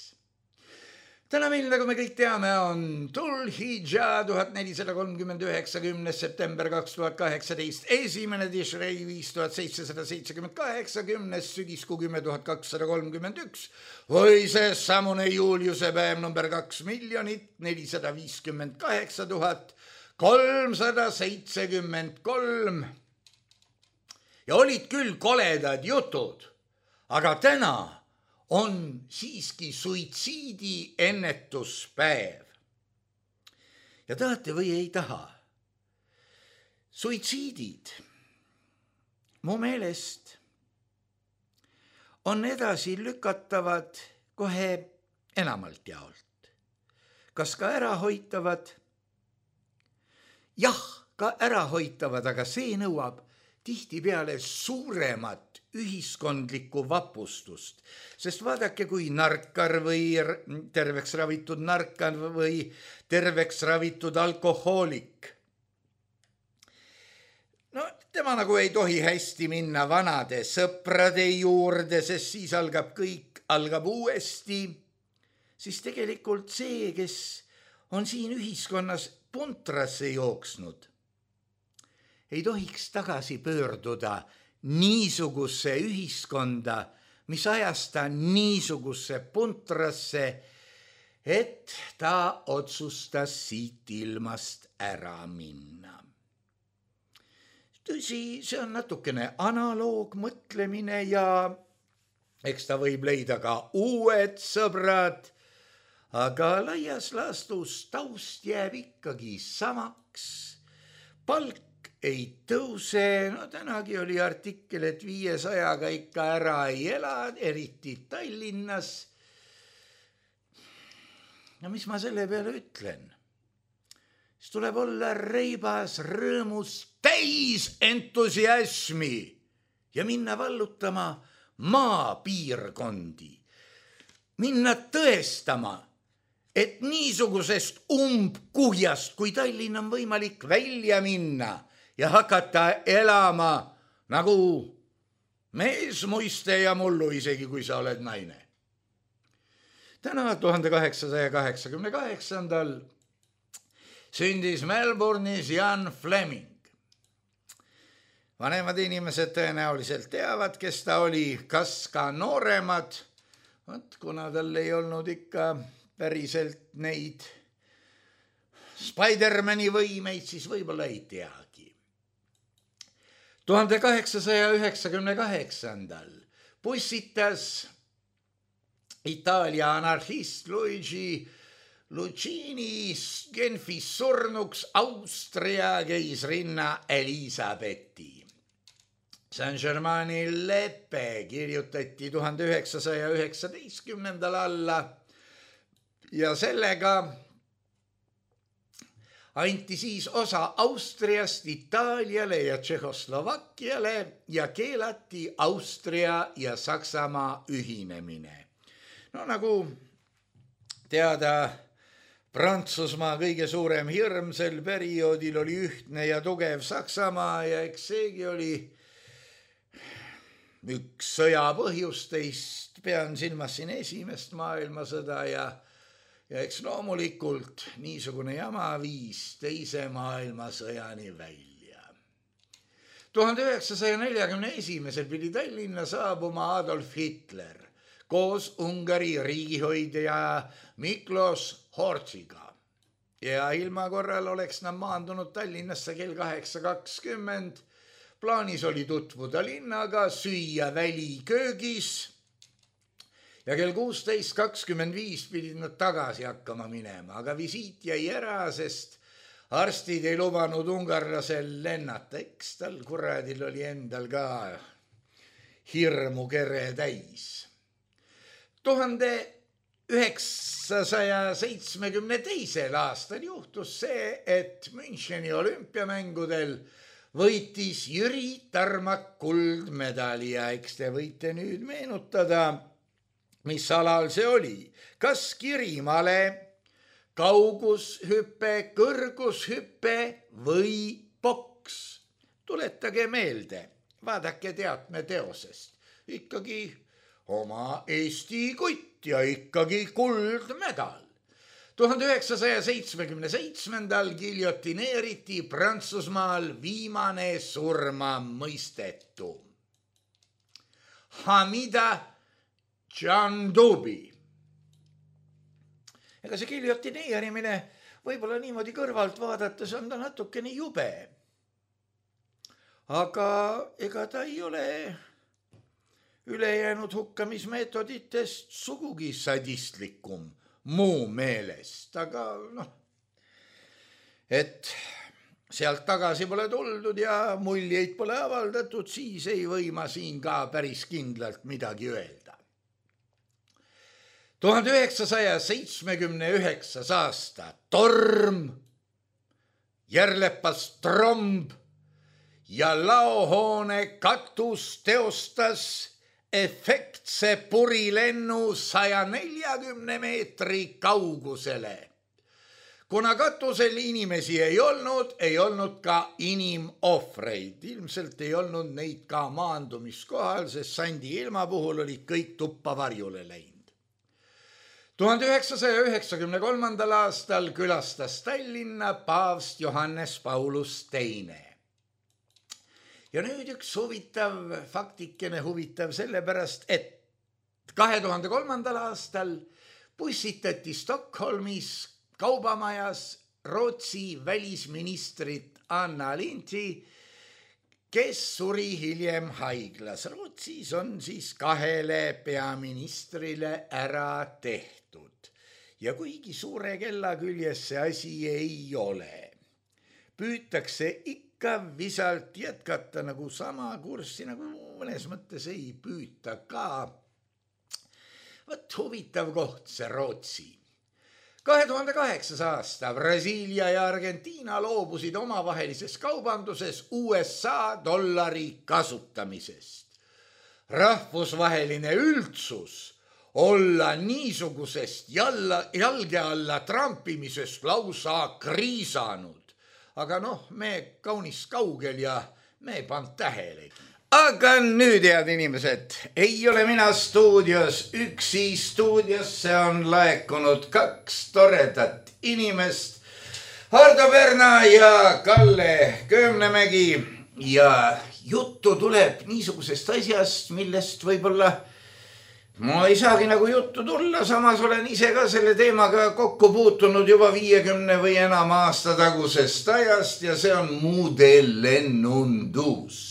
Täna meil, nagu me kõik teame, on Dhul-Hidža tuhat nelisada kolmkümmend üheksa, kümnes september kaks tuhat kaheksateist, esimene Tishrei viis tuhat seitsesada seitsekümmend kaheksa, kümnes sügiskuu kümme tuhat kakssada kolmkümmend üks või see samune Juliuse päev number kaks miljonit nelisada viiskümmend kaheksa tuhat kolmsada seitsekümmend kolm. Ja olid küll koledad jutud, aga täna on siiski suitsiidi ennetuspäev. Ja tahate või ei taha? Suitsiidid mu meelest on edasi lükatavad kohe enamalt jaolt. Kas ka ärahoitavad? Jah, ka ärahoitavad, aga see nõuab tihtipeale suuremat ühiskondlikku vapustust, sest vaadake, kui narkar või terveks ravitud narkar või terveks ravitud alkohoolik. No tema nagu ei tohi hästi minna vanade sõprade juurde, sest siis algab kõik, algab uuesti, siis tegelikult see, kes on siin ühiskonnas puntrasse jooksnud, ei tohiks tagasi pöörduda niisuguse ühiskonda, mis ajas ta niisuguse puntrasse, et ta otsustas siit ilmast ära minna. Tõsi, see on natukene analoogmõtlemine ja eks ta võib leida ka uued sõbrad, aga laias laastus taust jääb ikkagi samaks. Palk ei tõuse, no tänagi oli artikkel, et viiesajaga ikka ära ei ela, eriti Tallinnas. No mis ma selle peale ütlen? Siis tuleb olla reibas, rõõmus, täis entusiasmi ja minna vallutama maapiirkondi. Minna tõestama, et niisugusest umbkuhjast, kui Tallinn on võimalik välja minna ja hakata elama nagu mees, muiste ja mullu, isegi kui sa oled naine. täna tuhande kaheksasaja kaheksakümne kaheksandal sündis Melbourne'is Ian Fleming. Vanemad inimesed tõenäoliselt teavad, kes ta oli, kas ka nooremad, Võt, kuna tal ei olnud ikka päriselt neid Spider-Mani võimeid, siis võib-olla ei teagi. tuhande kaheksasaja üheksakümne kaheksandal pussitas Itaalia anarhist Luigi Lucini Genfis surnuks Austria keisrinna Elisabethi. Saint-Germaini lepe kirjutati tuhande üheksasaja üheksateistkümnendal alla ja sellega anti siis osa Austriast Itaaliale ja Tšehhoslovakkiale ja keelati Austria ja Saksamaa ühinemine. No nagu teada, Prantsusmaa kõige suurem hirm sel perioodil oli ühtne ja tugev Saksamaa ja eks seegi oli üks sõja põhjusteist, pean silmas siin esimest maailmasõda ja, ja eks loomulikult niisugune jama viis teise maailmasõjani välja. tuhande üheksasaja neljakümne esimesel pidi Tallinna saabuma Adolf Hitler koos Ungari riigihoidja Miklos Horthyga ja ilma korral oleks nad maandunud Tallinnasse kell kaheksa kakskümmend. Plaanis oli tutvuda linnaga, süüa väliköögis ja kell kuusteist kakskümmend viis pidid nad tagasi hakkama minema, aga visiit jäi ära, sest arstid ei lubanud ungarlasel lennata, eks tal kuradil oli endal ka hirmu kere täis. tuhande üheksasaja seitsmekümne teisel aastal juhtus see, et Müncheni olümpiamängudel võitis Jüri Tarmak kuldmedali ja eks te võite nüüd meenutada, mis alal see oli. Kas kirimale, kaugushüpe, kõrgushüpe või poks? Tuletage meelde, vaadake teatme teosest. Ikkagi oma Eesti kutt ja ikkagi kuldmedal. tuhande üheksasaja seitsmekümne seitsmendal giljotineeriti Prantsusmaal viimane surma mõistetu. Hamida Džandubi. Ega see giljotineerimine võib-olla niimoodi kõrvalt vaadates on ta natukene jube. Aga ega ta ei ole ülejäänud hukkamismeetoditest sugugi sadistlikum muu meelest, aga noh, et sealt tagasi pole tuldud ja muljeid pole avaldatud, siis ei või ma siin ka päris kindlalt midagi öelda. tuhande üheksasaja seitsmekümne üheksas aasta torm, järlepas tromb ja laohoone katus teostas efektse purilennu saja neljakümne meetri kaugusele. Kuna katusel inimesi ei olnud, ei olnud ka inimohvreid. Ilmselt ei olnud neid ka maandumiskohal, sest sandi ilma puhul olid kõik tuppa varjule läinud. tuhande üheksasaja üheksakümne kolmandal aastal külastas Tallinna paavst Johannes Paulus teine. Ja nüüd üks huvitav faktikene huvitav sellepärast, et kahe tuhande kolmandal aastal pussitati Stockholmis kaubamajas Rootsi välisministrit Anna Lindhi, kes suri hiljem haiglas. Rootsis on siis kahele peaministrile ära tehtud ja kuigi suure kella küljes see asi ei ole, püütakse ikka ka visalt jätkata nagu sama kurssi, nagu mõnes mõttes ei püüta ka. Võt huvitav koht see Rootsi. kahe tuhande kaheksas aasta Brasiilia ja Argentiina loobusid omavahelises kaubanduses U S A dollari kasutamisest. Rahvusvaheline üldsus olla niisugusest jalla, jalge alla trampimisest lausa kriisanud. Aga noh, me kaunis kaugel ja me ei pannud tähelegi. Aga nüüd, head inimesed, ei ole mina stuudios üksi, stuudiosse on laekunud kaks toredat inimest, Hardo Perna ja Kalle Köömnemägi, ja juttu tuleb niisugusest asjast, millest võib-olla ma ei saagi nagu juttu tulla, samas olen ise ka selle teemaga kokku puutunud juba viiekümne või enam aasta tagusest ajast ja see on mudellennundus.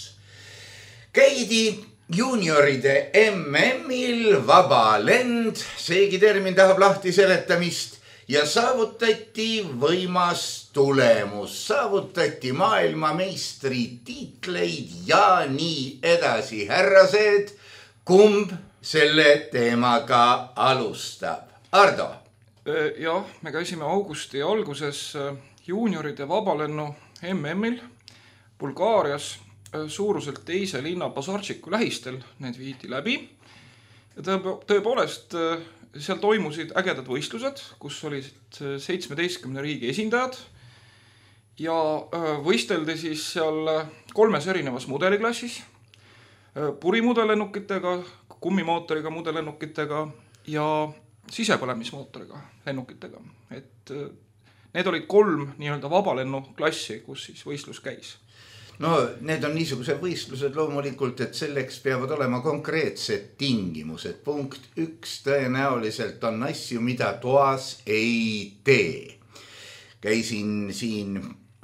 Käidi junioride M M-il vaba lend, seegi termin tahab lahti seletamist ja saavutati võimas tulemus, saavutati maailmameistri tiitleid ja nii edasi. Härrased, kumb selle teemaga alustab? Ardo? Jah, me käisime augusti alguses juunioride vabalennu M M-il Bulgaarias suuruselt teise linna Bazarčiku lähistel, need viidi läbi. Ja tõepoolest seal toimusid ägedad võistlused, kus olid seitsmeteistkümne riigi esindajad ja võisteldi siis seal kolmes erinevas mudeliklassis, purimudelennukitega, kummimootoriga mudelennukitega ja sisepõlemismootoriga lennukitega. Et need olid kolm nii-öelda vabalennu klassi, kus siis võistlus käis. No need on niisugused võistlused loomulikult, et selleks peavad olema konkreetsed tingimused. Punkt üks tõenäoliselt on asju, mida toas ei tee. Käisin siin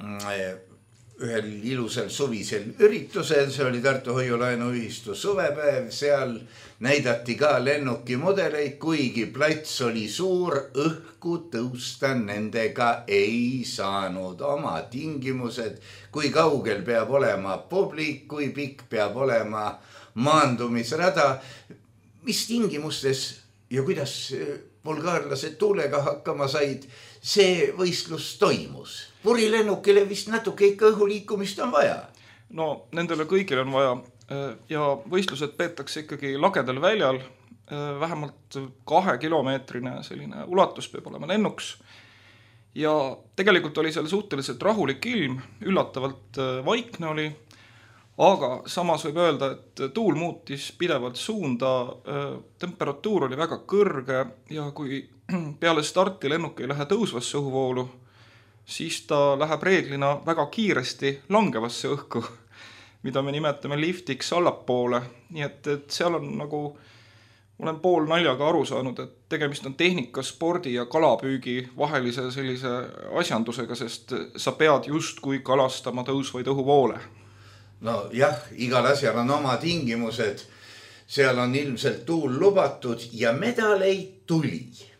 ühel ilusal suvisel üritusel, see oli Tartu Hoiu-laenuühistu suvepäev, seal näidati ka lennuki mudeleid, kuigi plats oli suur, õhku tõusta nendega ei saanud. Oma tingimused, kui kaugel peab olema publik, kui pikk peab olema maandumisrada, mis tingimustes ja kuidas bulgaarlased tuulega hakkama said, see võistlus toimus. Purilennukile vist natuke ikka õhuliikumist on vaja. No nendele kõigile on vaja ja võistlused peetakse ikkagi lagedal väljal, vähemalt kahe kilomeetrine selline ulatus peab olema lennuks ja tegelikult oli seal suhteliselt rahulik ilm, üllatavalt vaikne oli, aga samas võib öelda, et tuul muutis pidevalt suunda, temperatuur oli väga kõrge ja kui peale starti lennuk ei lähe tõusvasse õhuvoolu, siis ta läheb reeglina väga kiiresti langevasse õhku, mida me nimetame liftiks allapoole. Nii et, et seal on nagu, olen pool naljaga aru saanud, et tegemist on tehnika, spordi ja kalapüügi vahelise sellise asjandusega, sest sa pead just kui kalastama tõusvaid õhuvoole. No jah, igal asjal on oma tingimused, seal on ilmselt tuul lubatud ja medaleid tuli.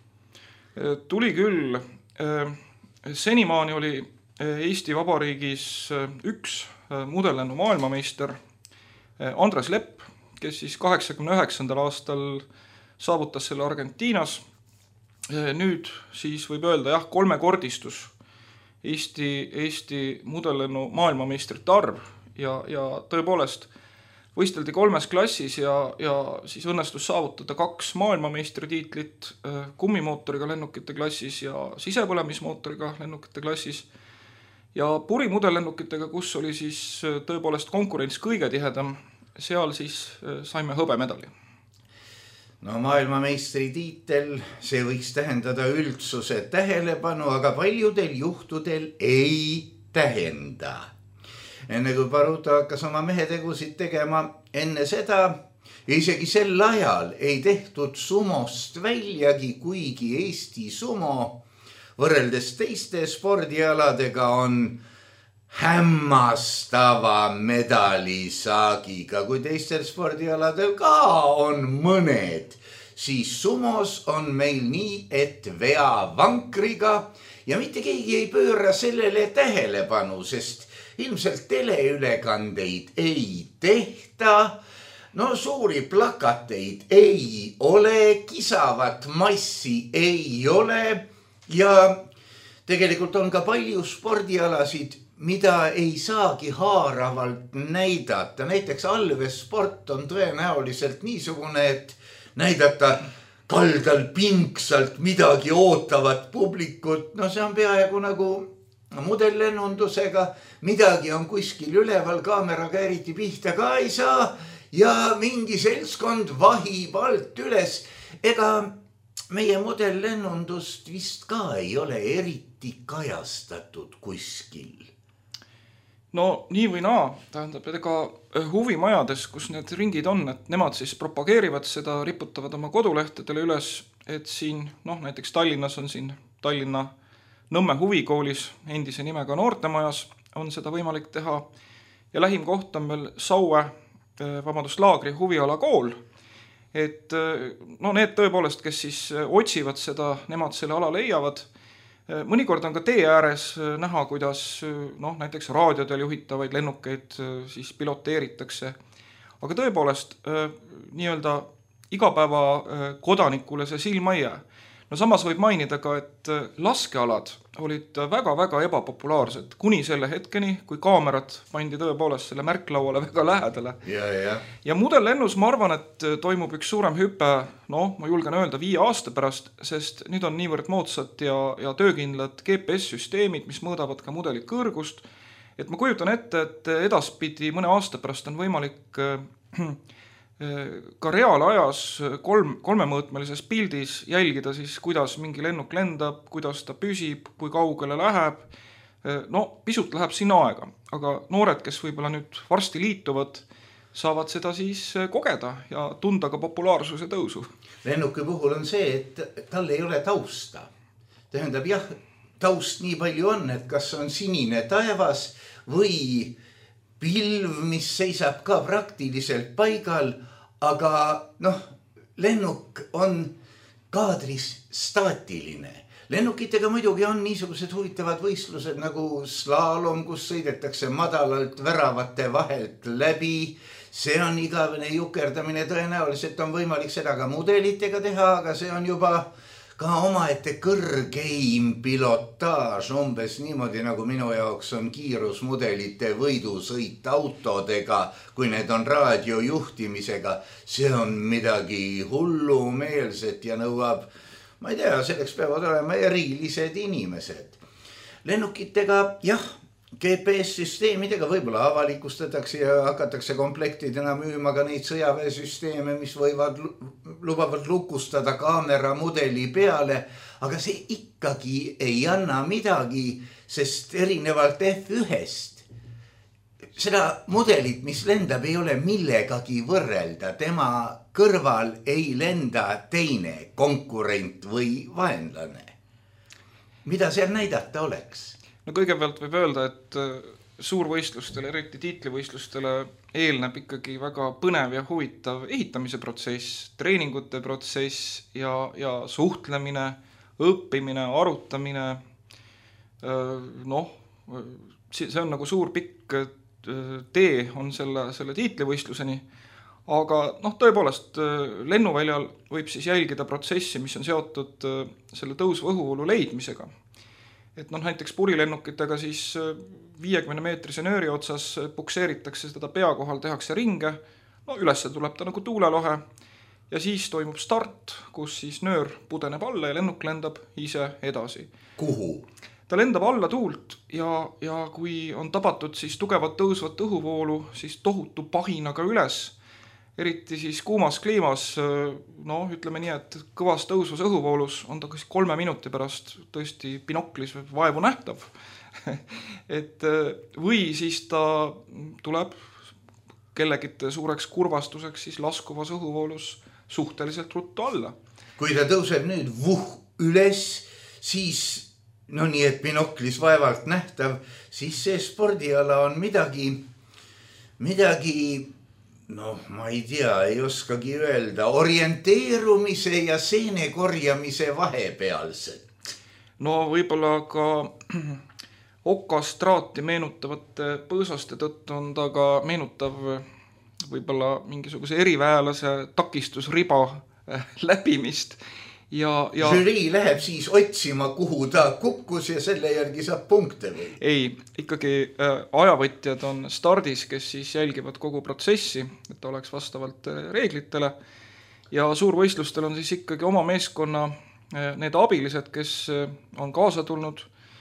Tuli küll. Senimaani oli Eesti Vabariigis üks mudellennu maailmameister Andres Lepp, kes siis kaheksakümne üheksandal aastal saavutas selle Argentiinas. Nüüd siis võib öelda jah, kolmekordistus Eesti, Eesti mudellennu maailmameistrite arv ja, ja tõepoolest võisteldi kolmes klassis ja, ja siis õnnestus saavutada kaks maailmameistritiitlit kummimootoriga lennukite klassis ja sisepõlemismootoriga lennukite klassis ja purimudellennukitega, kus oli siis tõepoolest konkurents kõige tihedam, seal siis saime hõbemedali. No maailmameistri tiitel, see võiks tähendada üldsuse tähelepanu, aga paljudel juhtudel ei tähenda. Enne kui Baruta hakkas oma mehetegusid tegema, enne seda isegi sel ajal ei tehtud sumost väljagi, kuigi Eesti sumo võrreldes teiste spordialadega on hämmastava medalisaagiga. Kui teistel spordialadel ka on mõned, siis sumos on meil nii, et vea vankriga ja mitte keegi ei pööra sellele tähelepanu, sest ilmselt teleülekandeid ei tehta, no suuri plakateid ei ole, kisavat massi ei ole ja tegelikult on ka palju spordialasid, mida ei saagi haaravalt näidata. Näiteks allvesport on tõenäoliselt niisugune, et näidata kaldal pingsalt midagi ootavat publikut. No see on peaaegu nagu mudellennundusega, midagi on kuskil üleval, kaameraga eriti pihta ka ei saa ja mingi seltskond vahib alt üles. Ega meie modellennundust vist ka ei ole eriti kajastatud kuskil. No nii või naa, tähendab, et ega huvimajades, kus need ringid on, et nemad siis propageerivad seda, riputavad oma kodulehtedele üles, et siin, noh näiteks Tallinnas on siin Tallinna Nõmme huvikoolis, endise nimega Noortemajas, on seda võimalik teha ja lähim koht on veel Saue, vabandust, Laagri huviala kool, et no need tõepoolest, kes siis otsivad seda, nemad selle ala leiavad. Mõnikord on ka tee ääres näha, kuidas noh, näiteks raadiodel juhitavaid lennukeid siis piloteeritakse. Aga tõepoolest, nii-öelda igapäeva kodanikule see silma ei jää. No samas võib mainida ka, et laskealad olid väga-väga ebapopulaarsed kuni selle hetkeni, kui kaamerad pandi tõepoolest selle märklauale väga lähedale. Ja, ja. ja mudellennus ma arvan, et toimub üks suurem hüpe, noh, ma julgen öelda viie aasta pärast, sest nüüd on niivõrd moodsad ja, ja töökindlad G P S-süsteemid, mis mõõdavad ka mudeli kõrgust, et ma kujutan ette, et edaspidi mõne aasta pärast on võimalik ka reaalajas kolm, kolmemõõtmelises pildis jälgida siis, kuidas mingi lennuk lendab, kuidas ta püsib, kui kaugele läheb. No pisut läheb sinna aega, aga noored, kes võib-olla nüüd varsti liituvad, saavad seda siis kogeda ja tunda ka populaarsuse tõusu. Lennuki puhul on see, et tal ei ole tausta. Tähendab, jah, taust nii palju on, et kas on sinine taevas või pilv, mis seisab ka praktiliselt paigal, aga noh, lennuk on kaadris staatiline. Lennukitega muidugi on niisugused huvitavad võistlused nagu slaalom, kus sõidetakse madalalt väravate vahelt läbi. See on igavene jukerdamine, tõenäoliselt on võimalik seda ka mudelitega teha, aga see on juba ka omaette kõrgeim pilotaaž, umbes niimoodi nagu minu jaoks on kiirusmudelite võidusõit autodega, kui need on raadiojuhtimisega. See on midagi hullumeelset ja nõuab, ma ei tea, selleks peavad olema erilised inimesed. Lennukitega, jah, G P S-süsteemidega võib-olla avalikustatakse ja hakatakse komplektidena müüma ka neid sõjaväesüsteeme, mis võivad, lubavad lukustada kaamera mudeli peale, aga see ikkagi ei anna midagi, sest erinevalt F ühest seda mudelit, mis lendab, ei ole millegagi võrrelda. Tema kõrval ei lenda teine konkurent või vaenlane. Mida seal näidata oleks? No kõigepealt võib öelda, et suurvõistlustele, eriti tiitlivõistlustele eelneb ikkagi väga põnev ja huvitav ehitamise protsess, treeningute protsess ja, ja suhtlemine, õppimine, arutamine. Noh, see on nagu suur pikk tee on selle, selle tiitlivõistluseni, aga noh, tõepoolest lennuväljal võib siis jälgida protsessi, mis on seotud selle tõusva õhuvoolu leidmisega. Et noh, näiteks purilennukitega siis viiekümne meetrise nööri otsas pukseeritakse seda pea kohal, tehakse ringe, no ülesse tuleb ta nagu tuulelohe ja siis toimub start, kus siis nöör pudeneb alla ja lennuk lendab ise edasi. Kuhu? Ta lendab alla tuult ja, ja kui on tabatud siis tugevat tõusvat õhuvoolu, siis tohutu pahinaga üles, eriti siis kuumas kliimas, no ütleme nii, et kõvas tõusvas õhuvoolus on ta kas kolme minuti pärast tõesti binoklis vaevu nähtav. et või siis ta tuleb kellegite suureks kurvastuseks siis laskuvas õhuvoolus suhteliselt ruttu alla. Kui ta tõuseb nüüd vuh üles, siis no nii, et binoklis vaevalt nähtav, siis see spordiala on midagi, midagi noh, ma ei tea, ei oskagi öelda, orienteerumise ja seene korjamise vahepealset. No võib-olla ka okastraati meenutavate põõsaste tõttu on ta ka meenutav võib-olla mingisuguse eriväelase takistusriba läbimist. Ja, ja... Žürii läheb siis otsima, kuhu ta kukkus ja selle järgi saab punkte või? Ei, ikkagi äh, ajavõtjad on stardis, kes siis jälgivad kogu protsessi, et oleks vastavalt äh, reeglitele ja suurvõistlustel on siis ikkagi oma meeskonna äh, need abilised, kes äh, on kaasa tulnud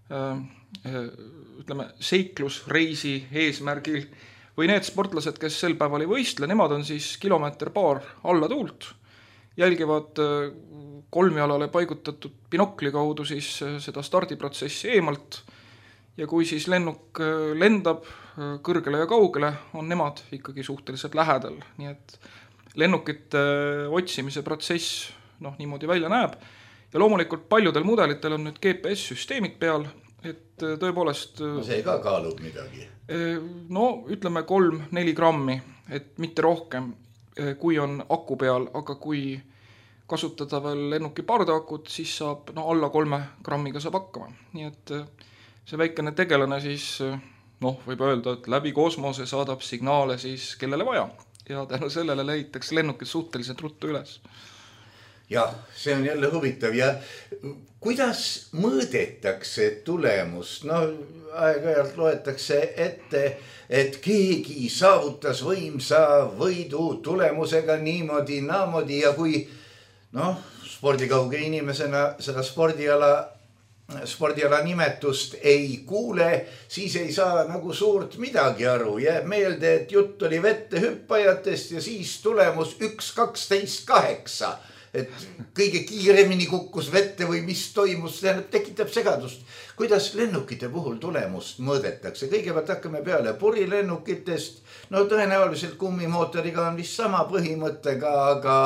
ütleme, seiklusreisi eesmärgil või need sportlased, kes sel päeval ei võistle, nemad on siis kilomeeter paar alla tuult, jälgivad kolmjalale paigutatud binokli kaudu siis seda stardiprotsessi eemalt ja kui siis lennuk lendab kõrgele ja kaugele, on nemad ikkagi suhteliselt lähedal, nii et lennukite otsimise protsess noh, niimoodi välja näeb ja loomulikult paljudel mudelitel on nüüd G P S-süsteemid peal, et tõepoolest no see ka kaalub midagi. No ütleme kolm-neli grammi, et mitte rohkem, kui on aku peal, aga kui kasutada veel lennuki pardaakut, siis saab no, alla kolme grammiga saab hakkama. Nii et see väikene tegelane siis, noh, võib öelda, et läbi kosmose saadab signaale siis kellele vaja ja tänu sellele leitakse lennukid suhteliselt ruttu üles. Jah, see on jälle huvitav ja kuidas mõõdetakse tulemust? No aeg-ajalt loetakse ette, et keegi saavutas võimsa võidu tulemusega niimoodi, naamodi ja kui noh, spordikauge inimesena seda spordiala, spordiala nimetust ei kuule, siis ei saa nagu suurt midagi aru. Jääb meelde, et jutt oli vette hüppajatest ja siis tulemus üks kaksteist kaheksa. Et kõige kiiremini kukkus vette või mis toimus, see tekitab segadust. Kuidas lennukite puhul tulemust mõõdetakse? Kõigepealt hakkame peale purilennukitest. No tõenäoliselt kummimootoriga on vist sama põhimõttega, aga,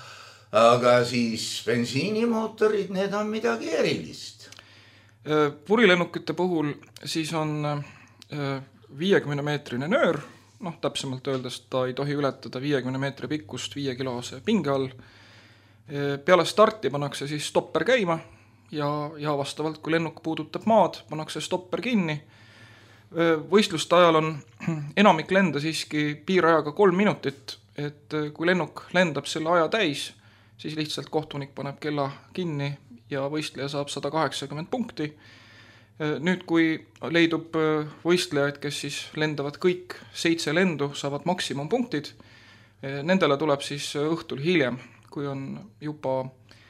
aga siis bensiinimootorid, need on midagi erilist. Purilennukite puhul siis on viiekümne meetrine nöör, noh täpsemalt öeldes ta ei tohi ületada viiekümne meetri pikkust viie kilose pinge all. Peale starti pannakse siis stopper käima ja, ja vastavalt kui lennuk puudutab maad, pannakse stopper kinni. Võistluste ajal on enamik lenda siiski piirajaga kolm minutit, et kui lennuk lendab selle aja täis, siis lihtsalt kohtunik paneb kella kinni ja võistleja saab sada kaheksakümmend punkti. Nüüd, kui leidub võistlejaid, kes siis lendavad kõik seitse lendu, saavad maksimumpunktid, nendele tuleb siis õhtul hiljem, kui on juba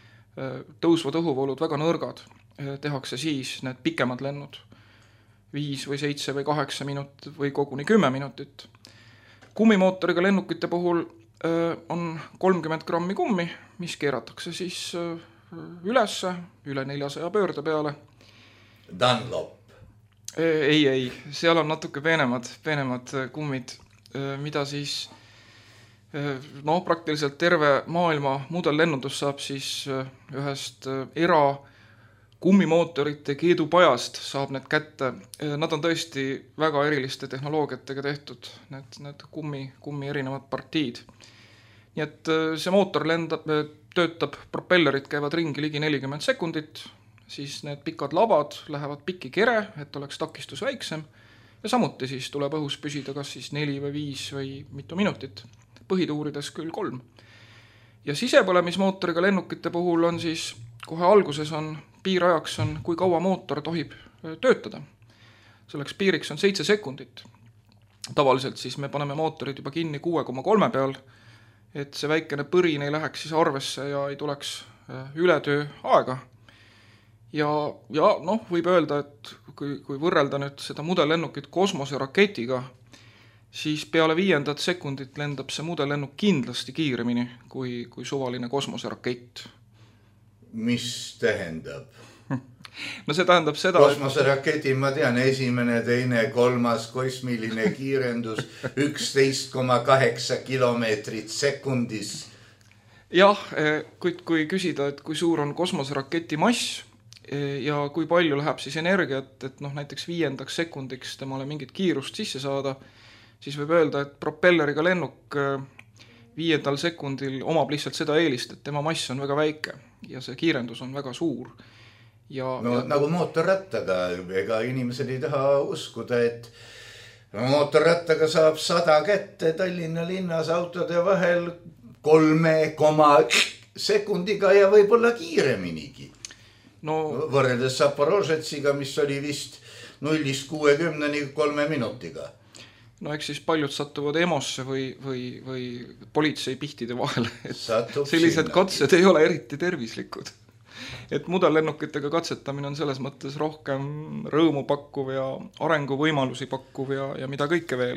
tõusvad õhuvoolud väga nõrgad, tehakse siis need pikemad lennud, viis või seitse või kaheksa minutit või koguni kümme minutit. Kummimootoriga lennukite puhul on kolmkümmend grammi kummi, mis keeratakse siis üles, üle neljasaja pöörde peale. Dunlop? Ei, ei, seal on natuke peenemad, peenemad kummid, mida siis no praktiliselt terve maailma mudellennundus saab siis ühest era kummimootorite keedupajast saab need kätte. Nad on tõesti väga eriliste tehnoloogiatega tehtud, need, need kummi, kummi erinevad partiid. Nii et see mootor lendab, töötab, propellerid käivad ringi ligi nelikümmend sekundit, siis need pikad labad lähevad pikki kere, et oleks takistus väiksem ja samuti siis tuleb õhus püsida kas siis neli või viis või mitu minutit. Põhituurides küll kolm. Ja sisepõlemismootoriga lennukite puhul on siis, kohe alguses on, piirajaks on, kui kaua mootor tohib töötada. Selleks piiriks on seitse sekundit. Tavaliselt siis me paneme mootorid juba kinni kuue koma kolme peal, et see väikene põrin ei läheks siis arvesse ja ei tuleks ületöö aega. Ja, ja noh, võib öelda, et kui, kui võrrelda nüüd seda mudellennukit kosmoseraketiga, siis peale viiendat sekundit lendab see mudellennuk kindlasti kiiremini kui, kui suvaline kosmoserakett. Mis tähendab? No see tähendab seda... Kosmoseraketi ma tean, esimene, teine, kolmas kosmiline kiirendus, üksteist koma kaheksa kilomeetrit sekundis. Jah, kui, kui küsida, et kui suur on kosmoseraketi mass ja kui palju läheb siis energiat, et noh, näiteks viiendaks sekundiks temale mingit kiirust sisse saada, siis võib öelda, et propelleriga lennuk viiendal sekundil omab lihtsalt seda eelist, et tema mass on väga väike ja see kiirendus on väga suur. Ja, no ja... nagu mootorrattaga, ega inimesed ei taha uskuda, et mootorrattaga saab sada kätte Tallinna linnas autode vahel kolme koma sekundiga ja võib-olla kiireminigi. No... Võrreldes Zaporožetsiga, mis oli vist nullist kuuekümneni kolme minutiga. No eks siis paljud satuvad emosse või, või, või politsei pihtide vahele. Sellised sinna. Katsed ei ole eriti tervislikud. et mudellennukitega katsetamine on selles mõttes rohkem rõõmu pakkuv ja arenguvõimalusi pakkuv ja, ja mida kõike veel.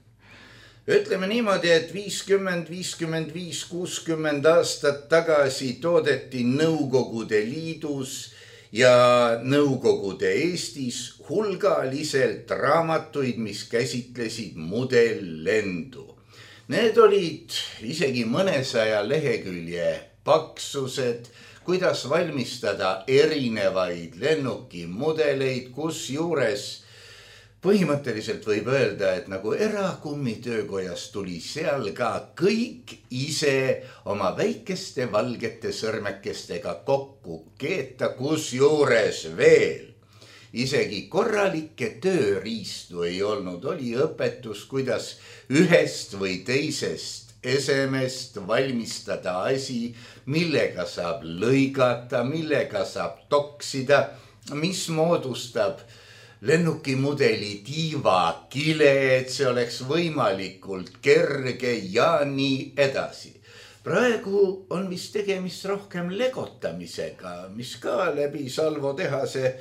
Ütleme niimoodi, et viiskümmend, viiskümmend viis, kuuskümmend aastat tagasi toodeti Nõukogude Liidus ja Nõukogude Eestis hulgaliselt raamatuid, mis käsitlesid mudellendu. Need olid isegi mõnesaja lehekülje paksused, kuidas valmistada erinevaid lennukimudeleid, kus juures põhimõtteliselt võib öelda, et nagu erakummitöökojas tuli seal ka kõik ise oma väikeste valgete sõrmekestega kokku keeta, kus juures veel. Isegi korralikke tööriistu ei olnud, oli õpetus, kuidas ühest või teisest esemest valmistada asi, millega saab lõigata, millega saab toksida, mis moodustab lennukimudeli tiiva kile, et see oleks võimalikult kerge ja nii edasi. Praegu on vist tegemist rohkem legotamisega, mis ka läbi Salvo tehase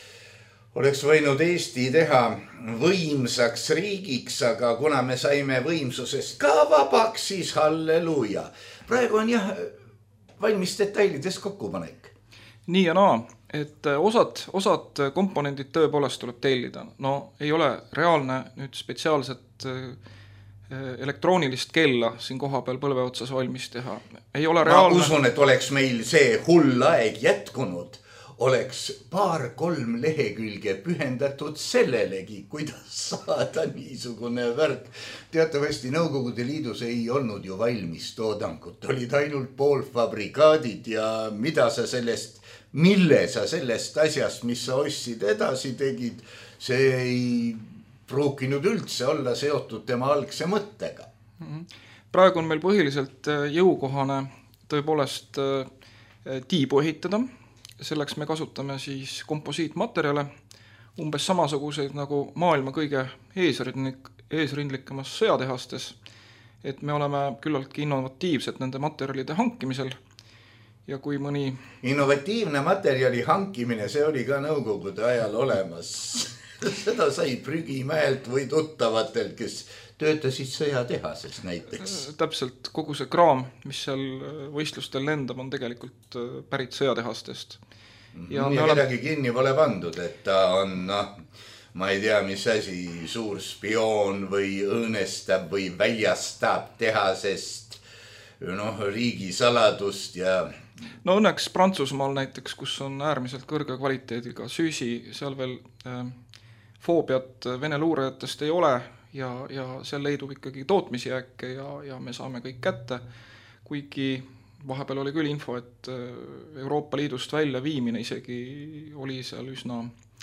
oleks võinud Eesti teha võimsaks riigiks, aga kuna me saime võimsusest ka vabaks, siis halleluuja. Praegu on jah valmis detailides kokkupanek. Nii ja naa. Et osad, osad komponendid tõepoolest tuleb tellida. No ei ole reaalne nüüd spetsiaalset elektroonilist kella siin koha peal põlve otsas valmis teha. Ei ole reaalne... Ma usun, et oleks meil see hull aeg jätkunud, oleks paar-kolm lehekülge pühendatud sellelegi, kuidas saada niisugune värk. Teatavasti Nõukogude Liidus ei olnud ju valmis toodangut, olid ainult poolfabrikaadid ja mida sa sellest mille sa sellest asjast, mis sa ostsid edasi tegid, see ei pruukinud üldse olla seotud tema algse mõttega. Praegu on meil põhiliselt jõukohane tõepoolest tiibu ehitada. Selleks me kasutame siis komposiitmaterjale, umbes samasuguseid nagu maailma kõige eesrindlik, eesrindlikemas sõjatehastes. Et me oleme küllaltki innovatiivsed nende materjalide hankimisel. Ja kui mõni... Innovatiivne materjali hankimine, see oli ka Nõukogude ajal olemas. Seda sai Prügimäelt või tuttavatelt, kes töötasid sõjatehases näiteks. Täpselt, kogu see kraam, mis seal võistlustel lendab, on tegelikult pärit sõjatehastest. Ja Nii oleme... kedagi kinni pole pandud, et ta on, noh, ma ei tea, mis asi, suur spioon või õõnestab või väljastab tehasest, noh, riigi saladust ja... No õnneks Prantsusmaal näiteks, kus on äärmiselt kõrge kvaliteediga süüsi, seal veel äh, foobiat Vene luurajatest ei ole ja, ja seal leidub ikkagi tootmisjääke ja, ja me saame kõik kätte, kuigi vahepeal oli küll info, et Euroopa Liidust välja viimine isegi oli seal üsna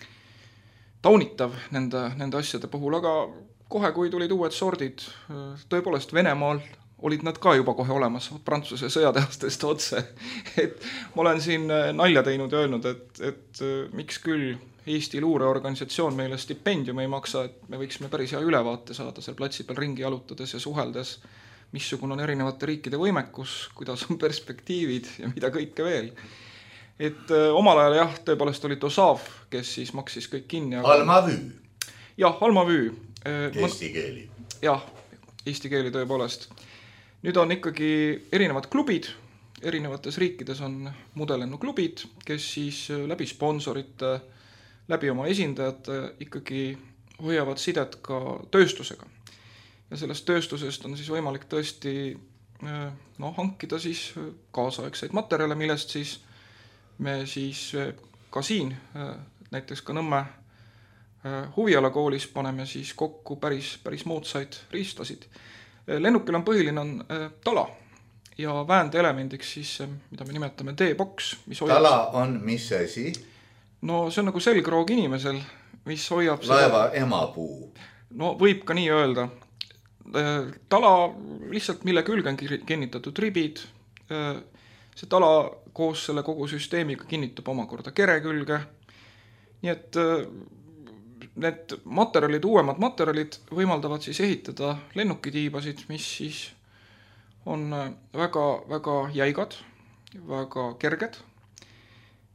taunitav nende, nende asjade puhul, aga kohe, kui tulid uued sordid, tõepoolest Venemaal olid nad ka juba kohe olemas Prantsuse sõjatehastest otse. Et ma olen siin nalja teinud ja öelnud, et, et miks küll Eesti luureorganisatsioon meile stipendium ei maksa, et me võiksime päris hea ülevaate saada seal platsi peal ringi jalutades ja suheldes, missugune on erinevate riikide võimekus, kuidas on perspektiivid ja mida kõike veel. Et omal ajal jah, tõepoolest oli Tosav, kes siis maksis kõik kinni. Aga... Almavüü. Jah, Almavüü. Eesti keeli. Jah, Eesti keeli tõepoolest. Nüüd on ikkagi erinevad klubid, erinevates riikides on mudelennuklubid, kes siis läbi sponsorite, läbi oma esindajate ikkagi hoiavad sidet ka tööstusega. Ja sellest tööstusest on siis võimalik tõesti no, hankida siis kaasaegseid materjale, millest siis me siis ka siin, näiteks ka Nõmme huvialakoolis paneme siis kokku päris, päris moodsaid riistasid. Lennukil on põhiline on äh, tala ja väändeelemendiks siis, mida me nimetame D-boks. Tala hoiab... on mis asi? No see on nagu selgroog inimesel, mis hoiab... Laeva seda... emapuu. No võib ka nii öelda. Äh, tala lihtsalt, mille külge on kinnitatud ribid. Äh, see tala koos selle kogu süsteemiga kinnitab omakorda kere külge. Nii et... Äh, Need materjalid, uuemad materjalid võimaldavad siis ehitada lennukitiibasid, mis siis on väga, väga jäigad, väga kerged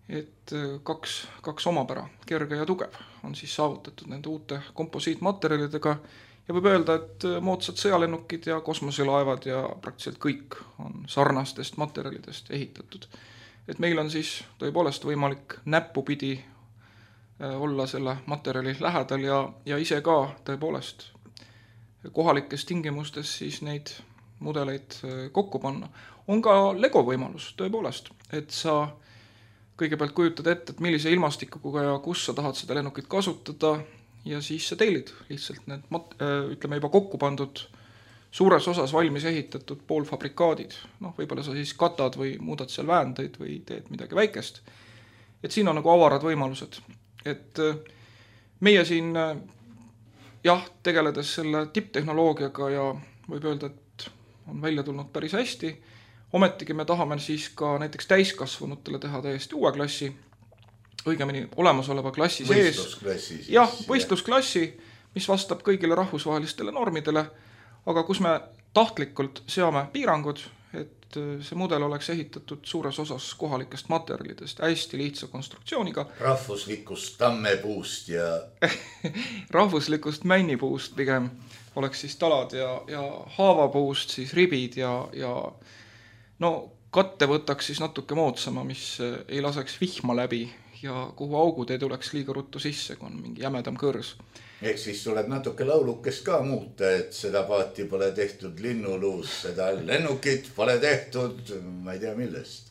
et kaks, kaks omapära, kerge ja tugev, on siis saavutatud nende uute komposiitmaterjalidega ja võib öelda, et moodsad sõjalennukid ja kosmoselaevad ja praktiliselt kõik on sarnastest materjalidest ehitatud. Et meil on siis tõepoolest võimalik näppupidi olla selle materjali lähedal ja, ja ise ka tõepoolest kohalikes tingimustes siis neid mudeleid kokku panna. On ka Lego võimalus tõepoolest, et sa kõigepealt kujutad ette, et millise ilmastikuga ja kus sa tahad seda lennukit kasutada ja siis sa tellid lihtsalt need, ütleme juba kokku pandud, suures osas valmis ehitatud poolfabrikaadid. Noh, võib-olla sa siis katad või muudad seal väändeid või teed midagi väikest. Et siin on nagu avarad võimalused. Et meie siin jah, tegeledes selle tipptehnoloogiaga ja võib öelda, et on välja tulnud päris hästi, ometigi me tahame siis ka näiteks täiskasvanutele teha täiesti uue klassi, õigemini olemasoleva klassi sees. Võistlusklassi siis. Jah, võistlusklassi, mis vastab kõigile rahvusvahelistele normidele, aga kus me tahtlikult seame piirangud, et see mudel oleks ehitatud suures osas kohalikest materjalidest, hästi lihtsa konstruktsiooniga. Rahvuslikust tammepuust ja... Rahvuslikust männipuust pigem oleks siis talad ja, ja haavapuust siis ribid ja, ja no katte võtaks siis natuke moodsama, mis ei laseks vihma läbi ja kuhu augud ei tuleks liiga ruttu sisse, kui on mingi jämedam kõrs. Ehk siis tuleb natuke laulukest ka muuta, et seda paati pole tehtud linnuluus, seda lennukit pole tehtud, ma ei tea millest.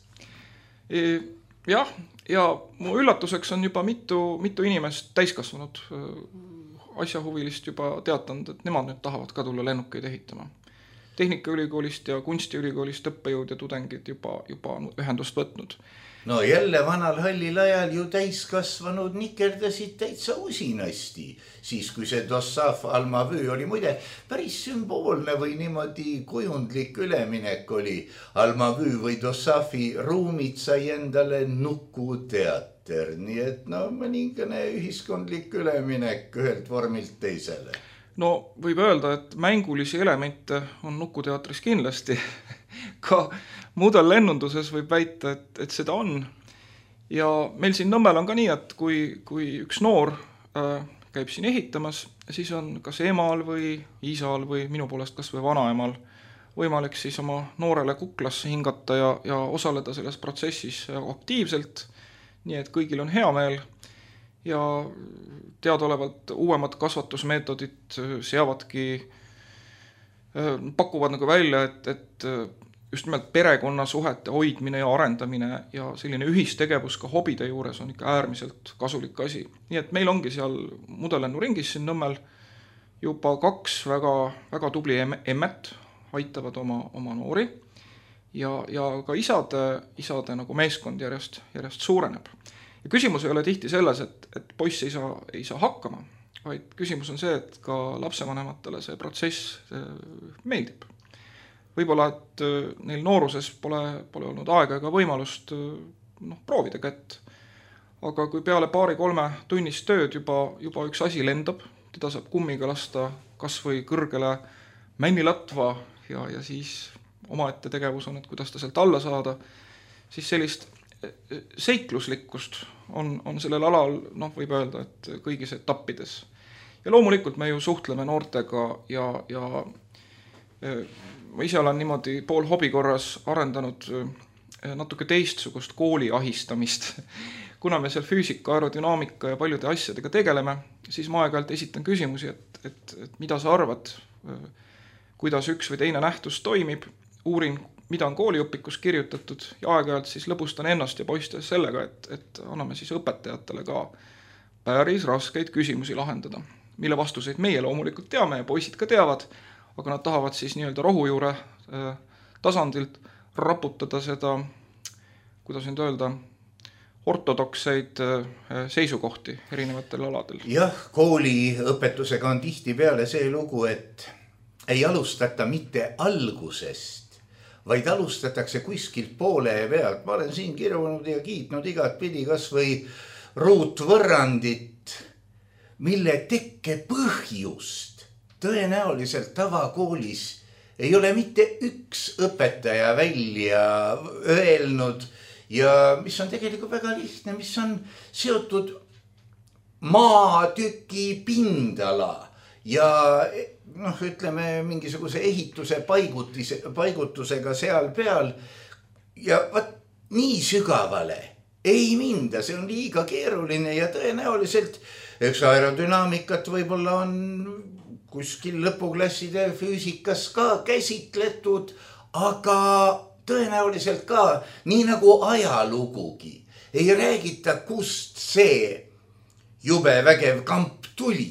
Jah, ja mu üllatuseks on juba mitu, mitu inimest täiskasvanud asjahuvilist juba teatanud, et nemad nüüd tahavad ka tulla lennukeid ehitama. Tehnikaülikoolist ja kunstiülikoolist õppejõud ja tudengid juba, juba on ühendust võtnud. No jälle vanal hallil ajal ju täiskasvanud nikerdasid täitsa usinasti, siis kui see Dossaf Almavü oli muide päris sümboolne või niimoodi kujundlik üleminek oli. Almavü või Dossafi ruumid sai endale nukuteater, nii et no mõningane ühiskondlik üleminek ühelt vormilt teisele. No võib öelda, et mängulisi elemente on nukuteatris kindlasti. Ka mudellennunduses võib väita, et, et seda on. Ja meil siin Nõmmel on ka nii, et kui, kui üks noor äh, käib siin ehitamas, siis on kas emal või isal või minu poolest kas või vanaemal võimalik siis oma noorele kuklasse hingata ja, ja osaleda selles protsessis aktiivselt, nii et kõigil on hea meel. Ja teadaolevalt uuemad kasvatusmeetodid seavadki, pakuvad nagu välja, et, et just nimelt perekonnasuhete hoidmine ja arendamine ja selline ühistegevus ka hobide juures on ikka äärmiselt kasulik asi. Nii et meil ongi seal mudellennuringis siin Nõmmel juba kaks väga, väga tubli emmet aitavad oma, oma noori ja, ja ka isade, isade nagu meeskond järjest, järjest suureneb. Ja küsimus ei ole tihti selles, et, et poiss ei saa, ei saa hakkama, vaid küsimus on see, et ka lapsevanematele see protsess meeldib. Võib-olla, et neil nooruses pole, pole olnud aega ega võimalust noh, proovida kätt. Aga kui peale paari-kolme tunnist tööd juba, juba üks asi lendab, teda saab kummiga lasta kas või kõrgele männilatva ja, ja siis omaette tegevus on, et kuidas ta sealt alla saada, siis sellist seikluslikkust on, on sellel alal, noh, võib öelda, et kõigis etappides. Ja loomulikult me ju suhtleme noortega ja, ja ma ise olen niimoodi pool hobikorras arendanud natuke teistsugust kooli ahistamist. Kuna me seal füüsika, aerodünaamika ja paljude asjadega tegeleme, siis ma aeg-ajalt esitan küsimusi, et, et, et mida sa arvad, kuidas üks või teine nähtus toimib, uurin, mida on kooliõpikus kirjutatud ja aeg-ajalt siis lõbustan ennast ja poistes sellega, et, et anname siis õpetajatele ka päris raskeid küsimusi lahendada, mille vastuseid meie loomulikult teame ja poisid ka teavad, aga nad tahavad siis nii-öelda rohujuure tasandilt raputada seda, kuidas nüüd öelda, ortodokseid seisukohti erinevatel aladel. Jah, kooliõpetusega on tihti peale see lugu, et ei alustata mitte algusest, vaid alustatakse kuskilt poole pealt. Ma olen siin kirjunud ja kiitnud igat pidi kas või ruutvõrrandit, mille tekke põhjust tõenäoliselt tavakoolis ei ole mitte üks õpetaja välja öelnud ja mis on tegelikult väga lihtne, mis on seotud maatüki pindala ja noh, ütleme mingisuguse ehituse paigutise, paigutusega seal peal ja vat nii sügavale ei minda, see on liiga keeruline ja tõenäoliselt eks aerodünaamikat võib-olla on kuskil lõpuklasside füüsikas ka käsitletud, aga tõenäoliselt ka nii nagu ajalugugi ei räägita, kust see jube vägev kamp tuli,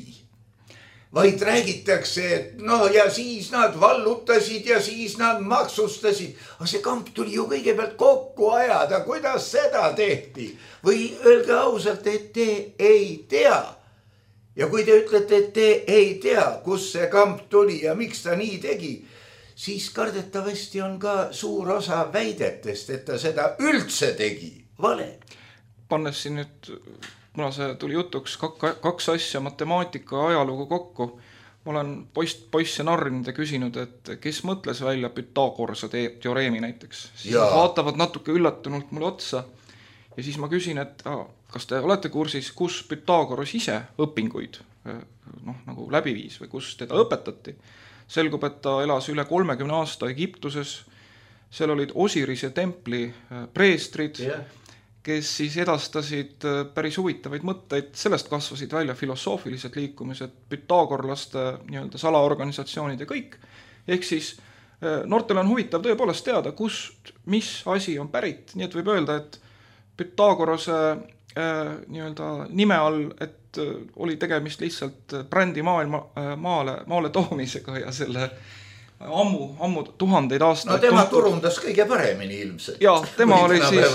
vaid räägitakse, et no ja siis nad vallutasid ja siis nad maksustasid. Aga see kamp tuli ju kõigepealt kokku ajada, kuidas seda tehti. Või öelge ausalt, et te ei tea. Ja kui te ütlete, et te ei tea, kus see kamp tuli ja miks ta nii tegi, siis kardetavasti on ka suur osa väidetest, et ta seda üldse tegi. Vale. Pannes siin nüüd... kuna see tuli jutuks kaks asja, matemaatika ja ajalugu kokku. Ma olen poist, poisse narrinud ja küsinud, et kes mõtles välja Pythagorase teoreemi näiteks. Siis nad vaatavad natuke üllatunult mulle otsa ja siis ma küsin, et kas te olete kursis, kus Pythagoras ise õpinguid noh, nagu läbi viis või kus teda õpetati. Selgub, et ta elas üle kolmekümne aasta Egiptuses. Seal olid Osirise templi preestrid, yeah. kes siis edastasid päris huvitavaid mõtteid, sellest kasvasid välja filosoofilised liikumised, Pythagorlaste nii-öelda salaorganisatsioonid ja kõik. Ehk siis noortel on huvitav tõepoolest teada, kust, mis asi on pärit. Nii et võib öelda, et Pythagorase nii-öelda nime all, et oli tegemist lihtsalt brändi maailma, maale, maale toomisega ja selle ammu, ammu tuhandeid aastaid. No tema tuntud... turundas kõige paremini ilmselt. Ja, tema oli siis,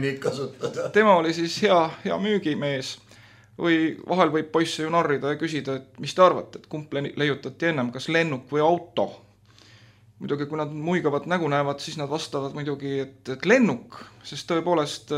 tema oli siis hea, hea müügimees. Või vahel võib poisse ju narrida ja küsida, et mis te arvate, et kump leiutati ennem, kas lennuk või auto. Muidugi, kui nad muigavad nägu näevad, siis nad vastavad muidugi, et, et lennuk, sest tõepoolest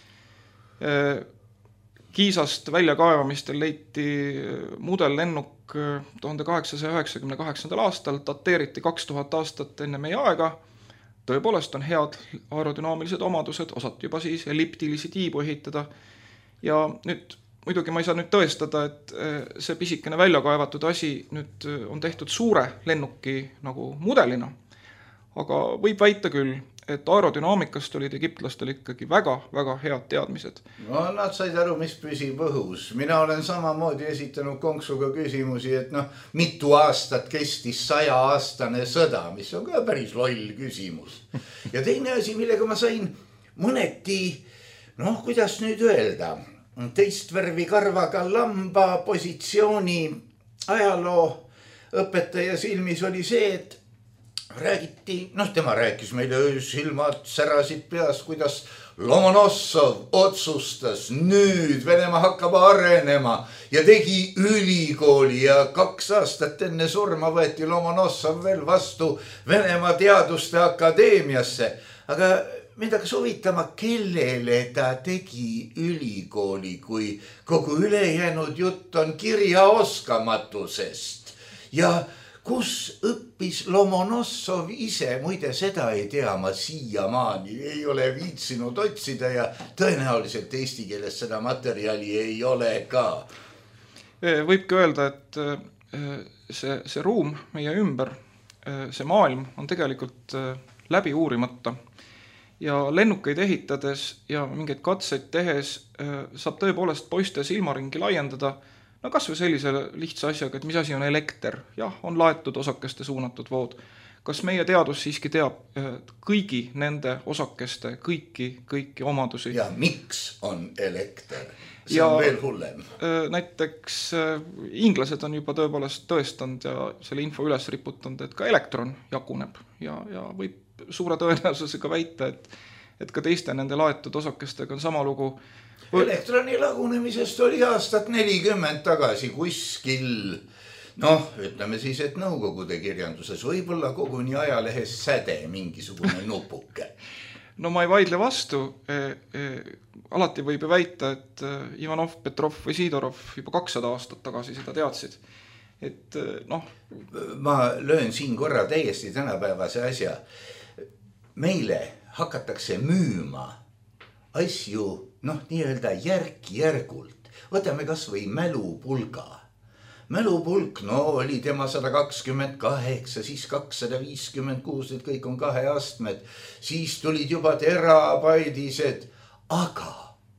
äh, Kiisast väljakaevamistel leiti mudellennuk tuhande kaheksasaja üheksakümne kaheksandal aastal, dateeriti kaks tuhat aastat enne meie aega. Tõepoolest on head aerodünaamilised omadused, osati juba siis elliptilisi tiibu ehitada. Ja nüüd, muidugi ma ei saa nüüd tõestada, et see pisikene väljakaevatud asi nüüd on tehtud suure lennuki nagu mudelina. Aga võib väita küll, et aerodünaamikast olid egiptlastel ikkagi väga-väga head teadmised. No nad said aru, mis püsib õhus. Mina olen samamoodi esitanud konksuga küsimusi, et noh, mitu aastat kestis saja aastane sõda, mis on ka päris loll küsimus. Ja teine asi, millega ma sain mõneti, noh, kuidas nüüd öelda, teist värvi karvaga lamba positsiooni ajaloo õpetaja silmis oli see, et räägiti, noh, tema rääkis meile silmad särasid peas, kuidas Lomonossov otsustas, nüüd Venemaa hakkab arenema ja tegi ülikooli ja kaks aastat enne surma võeti Lomonossov veel vastu Venemaa Teaduste Akadeemiasse. Aga mind hakkas huvitama, kellele ta tegi ülikooli, kui kogu ülejäänud jutt on kirjaoskamatusest ja kus õppis Lomonossov ise, muide seda ei tea ma siiamaani, ei ole viitsinud otsida ja tõenäoliselt eesti keeles seda materjali ei ole ka. Võibki öelda, et see, see ruum meie ümber, see maailm on tegelikult läbi uurimata ja lennukeid ehitades ja mingeid katseid tehes saab tõepoolest poiste silmaringi laiendada. No kas või sellise lihtsa asjaga, et mis asi on elekter? Jah, on laetud osakeste suunatud vood. Kas meie teadus siiski teab kõigi nende osakeste, kõiki, kõiki omadusi? Ja miks on elekter? See ja, on veel hullem. Näiteks inglased on juba tõepoolest tõestanud ja selle info üles riputanud, et ka elektron jaguneb ja, ja võib suure tõenäosusega väita, et, et ka teiste nende laetud osakestega on sama lugu. Elektroni lagunemisest oli aastat nelikümmend tagasi kuskil, noh, ütleme siis, et nõukogude kirjanduses võib-olla koguni ajalehes säde mingisugune nupuke. No ma ei vaidle vastu. E, e, alati võib ju väita, et Ivanov, Petrov või Sidorov juba kakssada aastat tagasi seda teadsid. Et noh. Ma löön siin korra täiesti tänapäevase asja. Meile hakatakse müüma asju, noh, nii-öelda järk-järgult. Võtame kas või mälupulga. Mälupulk, no oli tema sada kakskümmend kaheksa, siis kakssada viiskümmend kuus, et kõik on kahe astmed. Siis tulid juba terabaidised, aga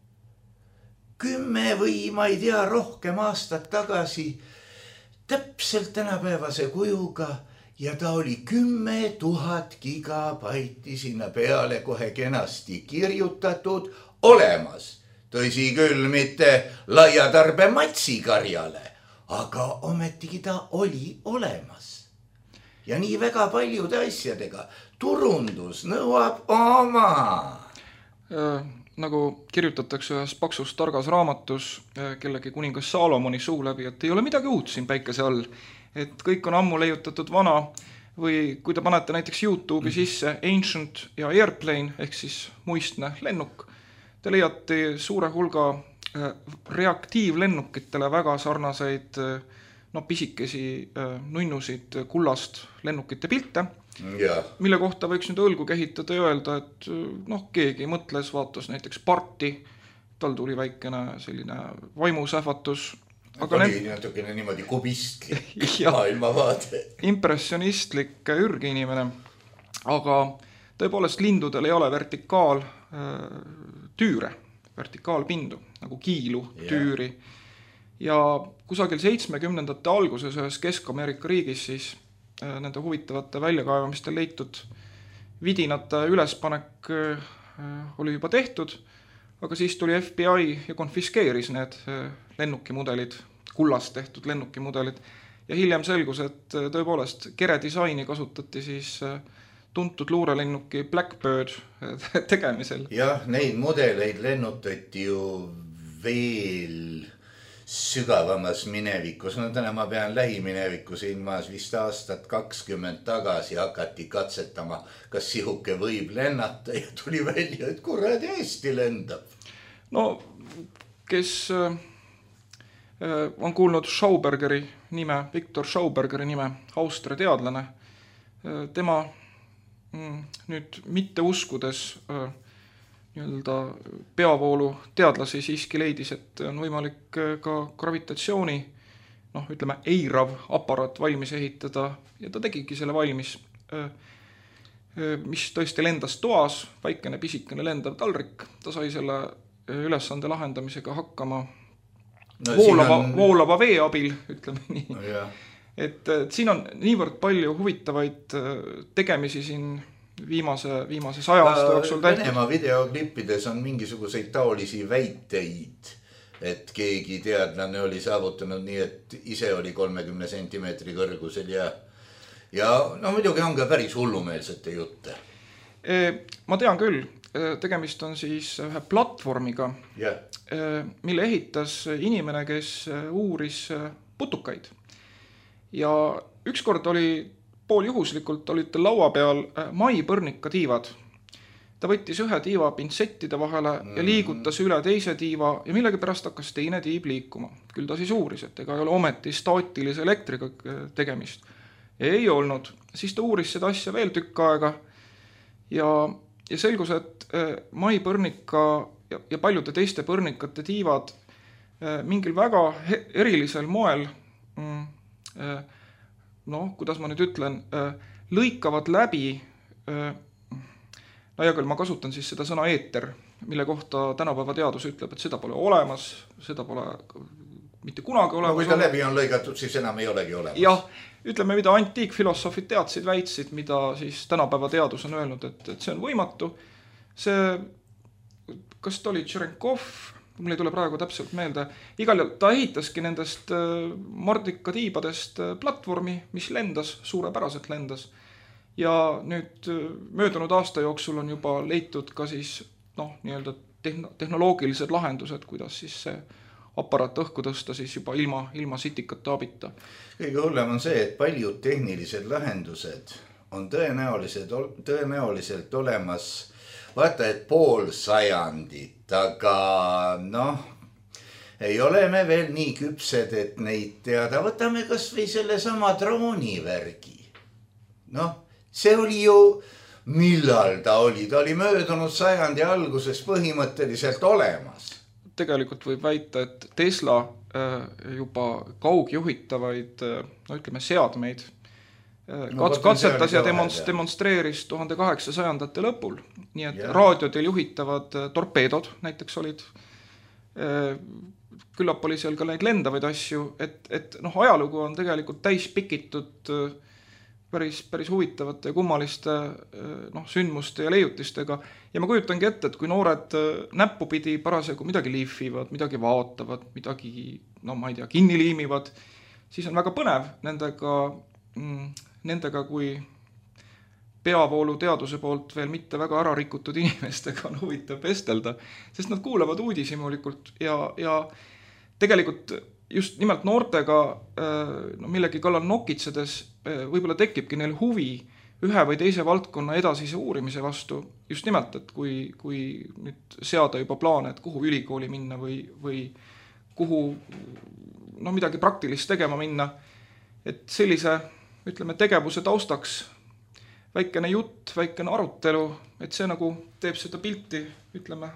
kümme või ma ei tea rohkem aastat tagasi täpselt tänapäevase kujuga ja ta oli kümme tuhat gigabaiti sinna peale kohe kenasti kirjutatud olemas. Tõsi küll, mitte laiatarbe matsikarjale, aga ometigi ta oli olemas. Ja nii väga paljude asjadega. Turundus nõuab oma. Äh, nagu kirjutatakse ühes paksus targas raamatus äh, kellegi kuningas Saalomoni suu läbi, et ei ole midagi uut siin päikese all. Et kõik on ammu leiutatud vana või kui te panete näiteks YouTube'i sisse Ancient ja Airplane ehk siis muistne lennuk, te leiate suure hulga reaktiivlennukitele väga sarnaseid no, pisikesi nunnusid kullast lennukite pilte, ja. Mille kohta võiks nüüd õlgu kehitada ja öelda, et noh, keegi mõtles, vaatas näiteks parti, tal tuli väikene selline vaimusähvatus. Aga oli need... natukene niimoodi kubistlik maailmavaade. Impressionistlik ürginimene, aga tõepoolest lindudel ei ole vertikaal tüüre, vertikaalpindu, nagu kiilu tüüri. Ja kusagil seitsmekümnendate alguses ühes Kesk-Ameerika riigis siis nende huvitavate väljakaevamistel leitud vidinate ülespanek oli juba tehtud, aga siis tuli F B I ja konfiskeeris need lennukimudelid, kullast tehtud lennukimudelid ja hiljem selgus, et tõepoolest kere disaini kasutati siis tuntud luurelennuki Blackbird tegemisel. Jah, neid mudeleid lennutati ju veel sügavamas minevikus. No täna ma pean lähiminevikus ilmas vist aastat kakskümmend tagasi hakati katsetama, kas sihuke võib lennata ja tuli välja, et kurad Eesti lendab. No, kes on kuulnud Schaubergeri nime, Viktor Schaubergeri nime, Austria teadlane, tema nüüd mitte uskudes nii-öelda peavoolu teadlasi siiski leidis, et on võimalik ka gravitatsiooni, noh, ütleme, eirav aparaat valmis ehitada ja ta tegigi selle valmis, mis tõesti lendas toas, väikene pisikene lendav taldrik, ta sai selle ülesande lahendamisega hakkama no, voolava, on... voolava vee abil, ütleme nii. No, yeah. Et, et siin on niivõrd palju huvitavaid tegemisi siin viimase, viimase saja aasta jooksul tehtud. Venemaa videoklippides on mingisuguseid taolisi väiteid, et keegi teadlane oli saavutanud nii, et ise oli kolmekümne sentimeetri kõrgusel ja, ja no muidugi on ka päris hullumeelsete jutte. Ma tean küll, tegemist on siis ühe platvormiga, yeah. mille ehitas inimene, kes uuris putukaid. Ja ükskord oli pooljuhuslikult olid laua peal maipõrnika tiivad. Ta võttis ühe tiiva pintsettide vahele ja liigutas üle teise tiiva ja millegi pärast hakkas teine tiib liikuma. Küll ta siis uuris, et ega ei ole ometi staatilise elektriga tegemist. Ei olnud. Siis ta uuris seda asja veel tükk aega ja, ja selgus, et maipõrnika ja, ja paljude teiste põrnikate tiivad mingil väga erilisel moel noh, kuidas ma nüüd ütlen, lõikavad läbi, no ja küll ma kasutan siis seda sõna eeter, mille kohta tänapäeva teadus ütleb, et seda pole olemas, seda pole mitte kunagi olemas. No, kui ta läbi on lõigatud, siis enam ei olegi olemas. Jah, ütleme, mida antiikfilosoofid teadsid, väitsid, mida siis tänapäeva teadus on öelnud, et, et see on võimatu. See, kas ta oli Tšerenkov, mul ei tule praegu täpselt meelde, igal juhul ta ehitaski nendest mardika tiibadest platvormi, mis lendas, suurepäraselt lendas. Ja nüüd möödunud aasta jooksul on juba leitud ka siis noh, nii-öelda tehnoloogilised lahendused, kuidas siis see aparaat õhku tõsta siis juba ilma, ilma sitikate abita. Kõige hullem on see, et paljud tehnilised lahendused on tõenäoliselt, tõenäoliselt olemas vaata, et pool sajandit, aga noh, ei ole me veel nii küpsed, et neid teada. Võtame kas või selle sama droonivärgi. Noh, see oli ju millal ta oli, ta oli möödunud sajandi alguses põhimõtteliselt olemas. Tegelikult võib väita, et Tesla juba kaugjuhitavaid, no ütleme, seadmeid no, kats, katsetas ja demonst, demonstreeris tuhande kaheksasajandate lõpul. Nii et ja. raadiodel juhitavad torpeedod näiteks olid, küllap oli seal ka neid lendavaid asju, et, et noh, ajalugu on tegelikult täis pikitud päris, päris huvitavate ja kummaliste noh, sündmuste ja leiutistega. Ja ma kujutangi ette, et kui noored näppupidi parasjagu midagi liifivad, midagi vaatavad, midagi, no ma ei tea, kinni liimivad, siis on väga põnev nendega, nendega kui peavoolu teaduse poolt veel mitte väga ära rikutud inimestega on huvitav vestelda, sest nad kuulavad uudishimulikult ja, ja tegelikult just nimelt noortega no, millegi kallal nokitsedes võib-olla tekibki neil huvi ühe või teise valdkonna edasise uurimise vastu. Just nimelt, et kui, kui nüüd seada juba plaane, et kuhu ülikooli minna või, või kuhu no, midagi praktilist tegema minna, et sellise ütleme, tegevuse taustaks väikene jutt, väikene arutelu, et see nagu teeb seda pilti, ütleme,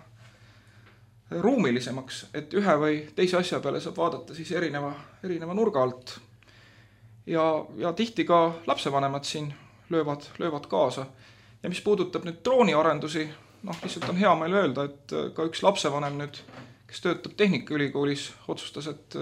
ruumilisemaks, et ühe või teise asja peale saab vaadata siis erineva, erineva nurga alt. Ja, ja tihti ka lapsevanemad siin löövad, löövad kaasa. Ja mis puudutab nüüd drooniarendusi, noh, lihtsalt on hea meil öelda, et ka üks lapsevanem nüüd, kes töötab Tehnikaülikoolis, otsustas, et,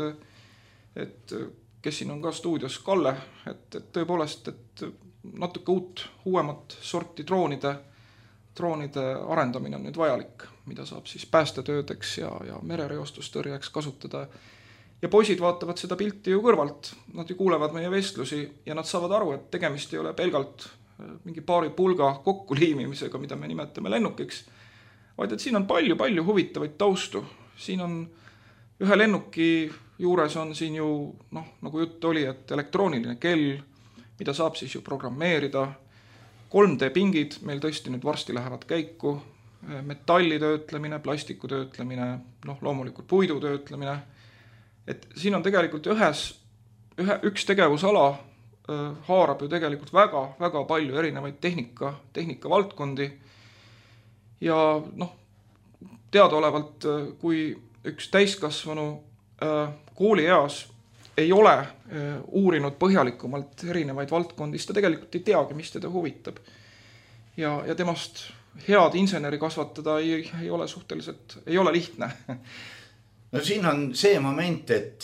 et kes siin on ka stuudios Kalle, et, et tõepoolest, et natuke uut, uuemat sorti droonide, droonide arendamine on nüüd vajalik, mida saab siis päästetöödeks ja, ja merereostustõrjeks kasutada. Ja poisid vaatavad seda pilti ju kõrvalt, nad ju kuulevad meie vestlusi ja nad saavad aru, et tegemist ei ole pelgalt mingi paari pulga kokkuliimimisega, mida me nimetame lennukiks, vaid et siin on palju-palju huvitavaid taustu. Siin on ühe lennuki juures on siin ju, noh, nagu jutt oli, et elektrooniline kell, mida saab siis ju programmeerida, kolm D pingid meil tõesti nüüd varsti lähevad käiku, metalli töötlemine, plastiku töötlemine, noh, loomulikult puidu töötlemine, et siin on tegelikult ühes, ühe, üks tegevusala äh, haarab ju tegelikult väga, väga palju erinevaid tehnika, tehnika valdkondi ja noh, teadaolevalt, kui üks täiskasvanu äh, kooli eas ei ole äh, uurinud põhjalikumalt erinevaid valdkondi, siis ta tegelikult ei teagi, mis teda huvitab. Ja, ja temast head inseneri kasvatada ei, ei ole suhteliselt, ei ole lihtne. No siin on see moment, et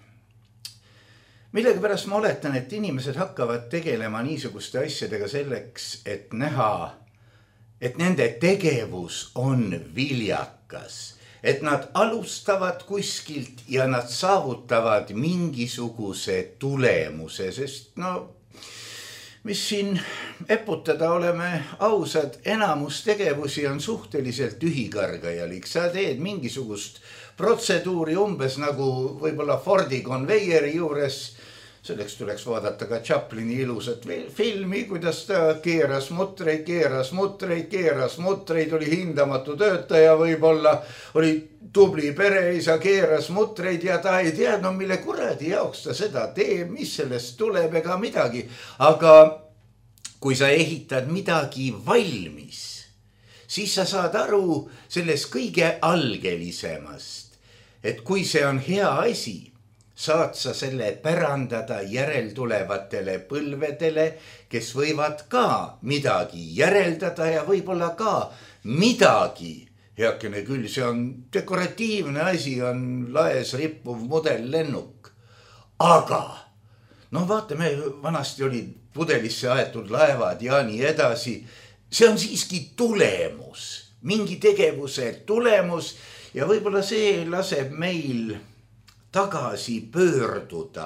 millega pärast ma oletan, et inimesed hakkavad tegelema niisuguste asjadega selleks, et näha, et nende tegevus on viljakas, et nad alustavad kuskilt ja nad saavutavad mingisuguse tulemuse, sest no, mis siin eputada oleme ausad, enamus tegevusi on suhteliselt ühikargajalik. Sa teed mingisugust protseduuri umbes nagu võib-olla Fordi konveieri juures, selleks tuleks vaadata ka Chaplini ilusat filmi, kuidas ta keeras mutreid, keeras mutreid, keeras mutreid, oli hindamatu töötaja võib-olla, oli tubli pereisa, keeras mutreid ja ta ei teadnud, mille kuradi jaoks ta seda teeb, mis sellest tuleb ega midagi. Aga kui sa ehitad midagi valmis, siis sa saad aru sellest kõige algelisemast, et kui see on hea asi, saad sa selle pärandada järeltulevatele põlvedele, kes võivad ka midagi järeldada ja võib-olla ka midagi. Heakene küll, see on dekoratiivne asi, on laes rippuv modellennuk. Aga, no vaatame, vanasti olid pudelisse aetud laevad ja nii edasi. See on siiski tulemus, mingi tegevuse tulemus ja võib-olla see laseb meil tagasi pöörduda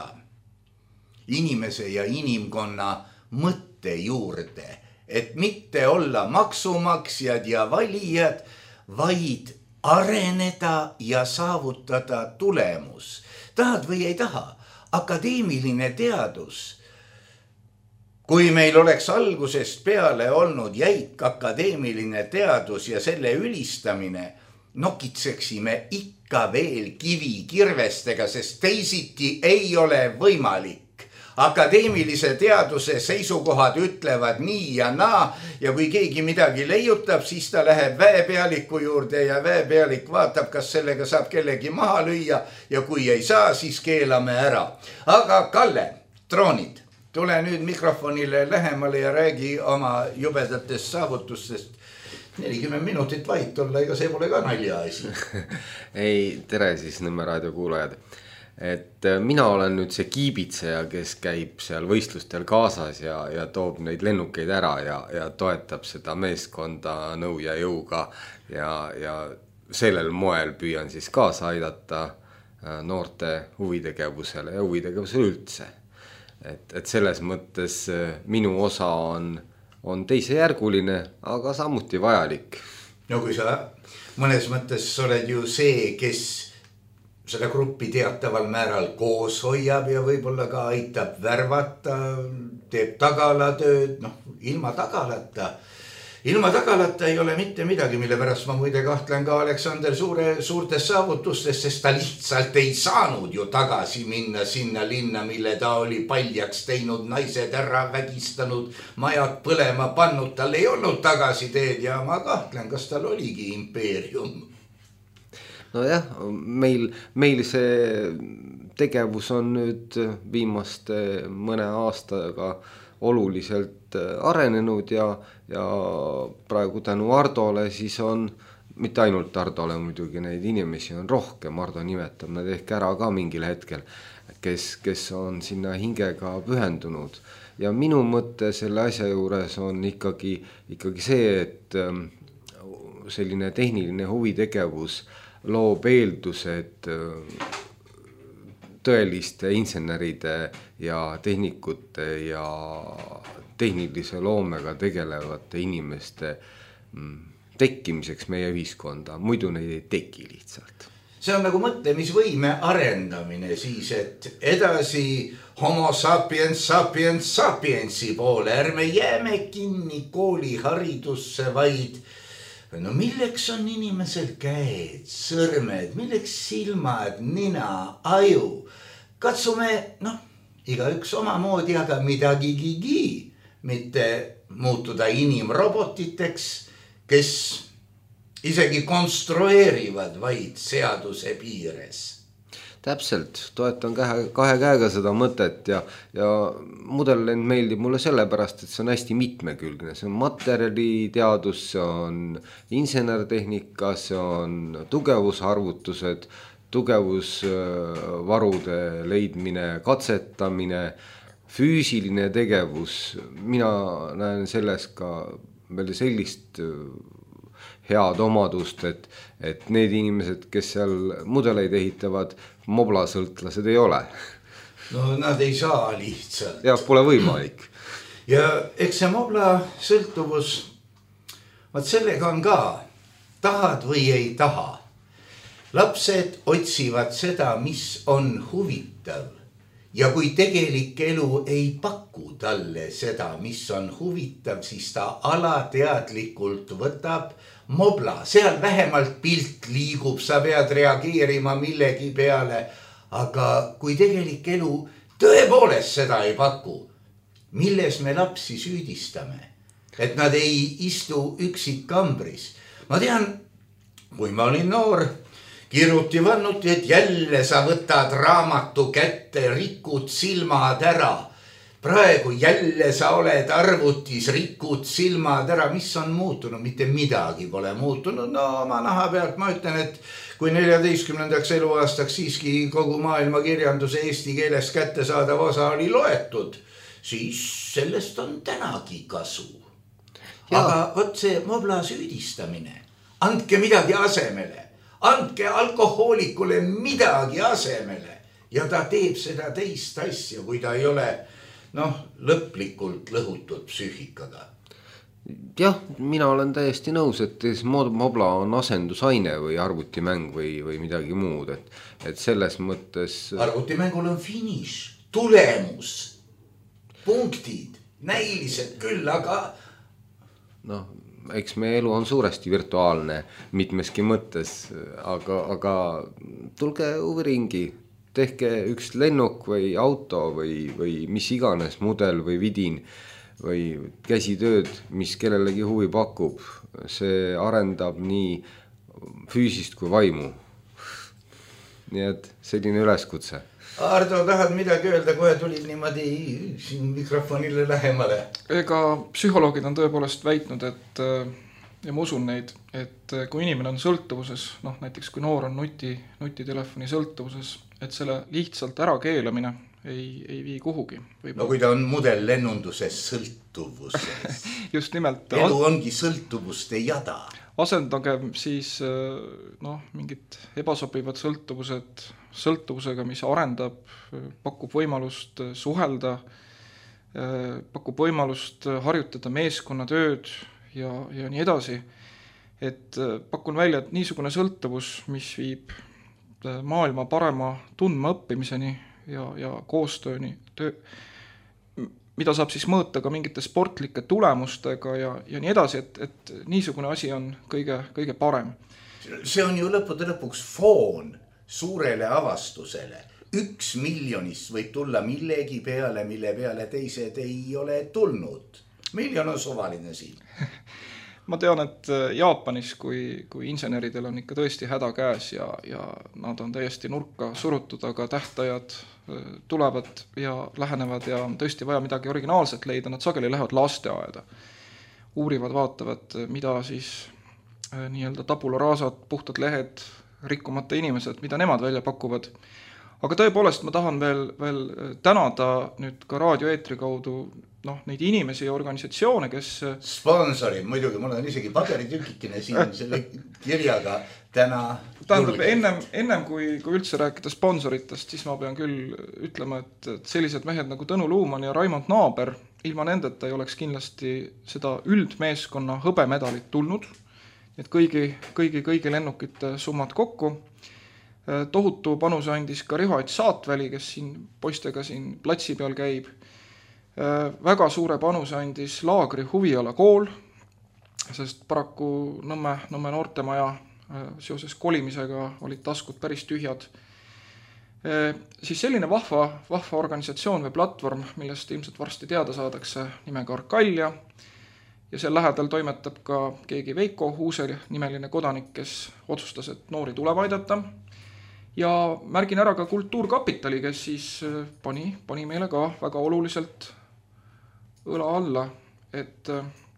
inimese ja inimkonna mõtte juurde, et mitte olla maksumaksjad ja valijad, vaid areneda ja saavutada tulemus. Tahad või ei taha, akadeemiline teadus, kui meil oleks algusest peale olnud jäik akadeemiline teadus ja selle ülistamine, nokitseksime ikka veel kivi kirvestega, sest teisiti ei ole võimalik. akadeemilise teaduse seisukohad ütlevad nii ja naa ja kui keegi midagi leiutab, siis ta läheb väepealiku juurde ja väepealik vaatab, kas sellega saab kellegi maha lüüa ja kui ei saa, siis keelame ära. Aga Kalle, troonid, tule nüüd mikrofonile lähemale ja räägi oma jubedatest saavutustest. nelikümmend minutit vait olla, ega see pole ka nalja asi. Ei, tere siis Nõmme raadio kuulajad. Et mina olen nüüd see kiibitseja, kes käib seal võistlustel kaasas ja, ja toob neid lennukeid ära ja, ja toetab seda meeskonda nõu ja jõuga ja, ja sellel moel püüan siis kaasa aidata noorte huvitegevusele ja huvitegevusele üldse. Et, et selles mõttes minu osa on on teisejärguline, aga samuti vajalik. No kui sa mõnes mõttes oled ju see, kes seda gruppi teataval määral koos hoiab ja võib-olla ka aitab värvata, teeb tagalatööd, noh, ilma tagalata. Ilma tagalata ei ole mitte midagi, mille pärast ma muide kahtlen ka Aleksander suure, suurtes saavutustes, sest ta lihtsalt ei saanud ju tagasi minna sinna linna, mille ta oli paljaks teinud, naised ära vägistanud, majad põlema pannud, tal ei olnud tagasi teed ja ma kahtlen, kas tal oligi impeerium. No jah, meil, meil see tegevus on nüüd viimaste mõne aastaga oluliselt arenenud ja, ja praegu tänu Ardole siis on, mitte ainult Ardole muidugi, neid inimesi on rohkem, Ardo nimetab nad ehk ära ka mingil hetkel, kes, kes on sinna hingega pühendunud. Ja minu mõte selle asja juures on ikkagi, ikkagi see, et selline tehniline huvitegevus loob eeldused tõeliste inseneride ja tehnikute ja tehnilise loomega tegelevate inimeste tekkimiseks meie ühiskonda. Muidu neid ei teki lihtsalt. See on nagu mõtlemisvõime arendamine siis, et edasi homo sapiens sapiens sapiensi poole. Ärme jääme kinni kooliharidusse, vaid no milleks on inimesel käed, sõrmed, milleks silmad, nina, aju. Katsume, noh, igaüks omamoodi, aga midagigi, mitte muutuda inimrobotiteks, kes isegi konstrueerivad vaid seaduse piires. Täpselt, toetan kahe, kahe käega seda mõtet ja, ja mudellend meeldib mulle sellepärast, et see on hästi mitmekülgne. See on materjaliteadus, see on insenertehnika, see on tugevusarvutused, tugevusvarude leidmine, katsetamine, füüsiline tegevus. Mina näen selles ka veel sellist head omadust, et, et need inimesed, kes seal mudeleid ehitavad, moblasõltlased ei ole. No nad ei saa lihtsalt. Ja pole võimalik. Ja eks see mobla sõltuvus, vaat sellega on ka, tahad või ei taha. Lapsed otsivad seda, mis on huvitav. Ja kui tegelik elu ei paku talle seda, mis on huvitav, siis ta alateadlikult võtab mobla, seal vähemalt pilt liigub, sa pead reageerima millegi peale, aga kui tegelik elu tõepoolest seda ei paku, milles me lapsi süüdistame, et nad ei istu üksik kambris. Ma tean, kui ma olin noor, kiruti vannuti, et jälle sa võtad raamatu kätte, rikud silmad ära. Praegu jälle sa oled arvutis, rikud silmad ära, mis on muutunud, mitte midagi pole muutunud. No oma naha pealt ma ütlen, et kui neljateistkümnendaks eluaastaks siiski kogu maailma kirjanduse eesti keeles kättesaadav osa oli loetud, siis sellest on tänagi kasu. Ja. Aga võt see mobla süüdistamine, andke midagi asemele, andke alkohoolikule midagi asemele ja ta teeb seda teist asja, kui ta ei ole noh, lõplikult lõhutud psüühikaga. Jah, mina olen täiesti nõus, et mobla on asendusaine või arvutimäng või, või midagi muud, et, et selles mõttes... Arvutimängul on finiš, tulemus, punktid, näilised küll, aga... noh, eks meie elu on suuresti virtuaalne mitmeski mõttes, aga, aga tulge huviringi, tehke üks lennuk või auto või, või mis iganes mudel või vidin või käsitööd, mis kellelegi huvi pakub, see arendab nii füüsist kui vaimu. Nii et selline üleskutse. Ardo, tahad midagi öelda, kohe tulid niimoodi siin mikrofonile lähemale? Ega psühholoogid on tõepoolest väitnud, et ja ma usun neid, et kui inimene on sõltuvuses, noh näiteks kui noor on nuti, nutitelefoni sõltuvuses, et selle lihtsalt ära keelamine ei, ei vii kuhugi. Võib no kui ta on mudel lennunduses sõltuvuses. Just nimelt. Elu ongi sõltuvuste jada. Asendage siis noh, mingid ebasobivad sõltuvused sõltuvusega, mis arendab, pakub võimalust suhelda, pakub võimalust harjutada meeskonnatööd ja, ja nii edasi. Et pakun välja, et niisugune sõltuvus, mis viib maailma parema tundma õppimiseni ja, ja koostööni, töö, mida saab siis mõõta ka mingite sportlike tulemustega ja, ja nii edasi, et, et niisugune asi on kõige, kõige parem. See on ju lõppude lõpuks foon suurele avastusele. Üks miljonist võib tulla millegi peale, mille peale teised ei ole tulnud. Miljon on suvaline siin. Ma tean, et Jaapanis, kui, kui inseneridel on ikka tõesti häda käes ja, ja nad on täiesti nurka surutud, aga tähtajad tulevad ja lähenevad ja on tõesti vaja midagi originaalset leida, nad sageli lähevad lasteaeda. Uurivad, vaatavad, mida siis nii-öelda tabula raasad, puhtad lehed, rikkumata inimesed, mida nemad välja pakuvad. Aga tõepoolest ma tahan veel, veel tänada nüüd ka raadioeetri kaudu noh, neid inimesi ja organisatsioone, kes sponsorid, muidugi, mul on isegi paberitükikene siin selle kirjaga täna. Tähendab, ennem, ennem kui, kui üldse rääkida sponsoritest, siis ma pean küll ütlema, et, et sellised mehed nagu Tõnu Luumann ja Raimond Naaber, ilma nendeta ei oleks kindlasti seda üldmeeskonna hõbemedalit tulnud. Et kõigi, kõigi, kõigi lennukite summad kokku. Tohutu panuse andis ka Riho Ats Saatväli, kes siin poistega siin platsi peal käib. Väga suure panuse andis Laagri huviala kool, sest paraku Nõmme, Nõmme noortemaja seoses kolimisega olid taskud päris tühjad. Siis selline vahva, vahva organisatsioon või platvorm, millest ilmselt varsti teada saadakse nimega Arkalja. Ja seal lähedal toimetab ka keegi Veiko Huusel nimeline kodanik, kes otsustas, et noori tuleb aidata. Ja märgin ära ka Kultuurkapitali, kes siis pani, pani meile ka väga oluliselt õla alla, et,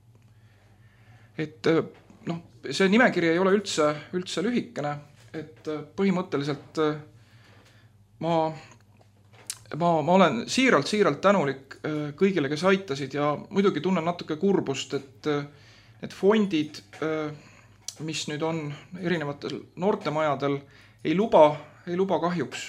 et noh, see nimekiri ei ole üldse, üldse lühikene, et põhimõtteliselt ma, ma, ma olen siiralt, siiralt tänulik kõigile, kes aitasid ja muidugi tunnen natuke kurbust, et, et fondid, mis nüüd on erinevatel noortemajadel, ei luba, ei luba kahjuks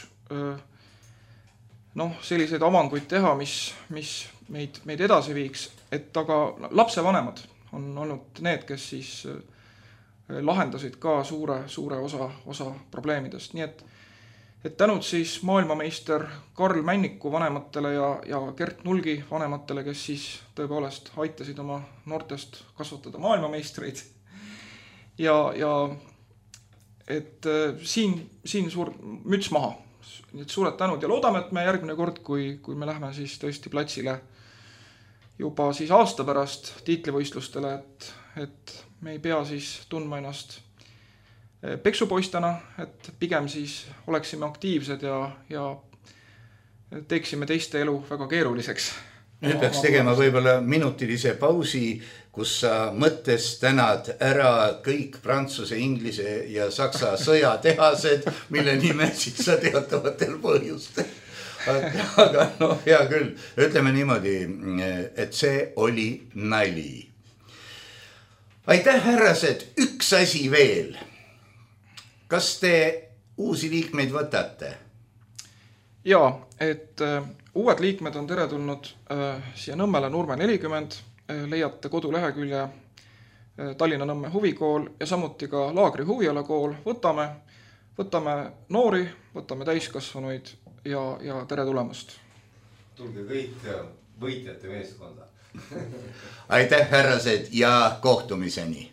noh, selliseid avanguid teha, mis, mis meid, meid edasi viiks, et aga lapsevanemad on olnud need, kes siis lahendasid ka suure, suure osa, osa probleemidest. Nii et, et tänud siis maailmameister Karl Männiku vanematele ja, ja Gert Nulgi vanematele, kes siis tõepoolest aitasid oma noortest kasvatada maailmameistreid. Ja, ja et siin, siin suur müts maha. Nii et suured tänud ja loodame, et me järgmine kord, kui, kui me lähme siis tõesti platsile juba siis aasta pärast tiitlivõistlustele, et, et me ei pea siis tundma ennast peksupoistana, et pigem siis oleksime aktiivsed ja, ja teeksime teiste elu väga keeruliseks. Nüüd peaks tegema võib-olla minutilise pausi, kus sa mõttes tänad ära kõik prantsuse, inglise ja saksa sõjatehased, mille nimesid sa teatavatel põhjustel. Aga, aga no hea küll, ütleme niimoodi, et see oli nali. Aitäh, härrased, üks asi veel. Kas te uusi liikmeid võtate? Jaa, et äh, uued liikmed on teretulnud äh, siia Nõmmele Nurme nelikümmend, äh, leiate kodulehekülje äh, Tallinna Nõmme huvikool ja samuti ka Laagri huviala kool. Võtame, võtame noori, võtame täiskasvanuid ja, ja tere tulemast. Tulge kõik võitjate meeskonda. Aitäh, härrased, ja kohtumiseni!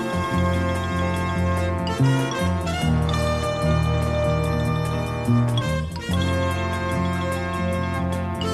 Thank you.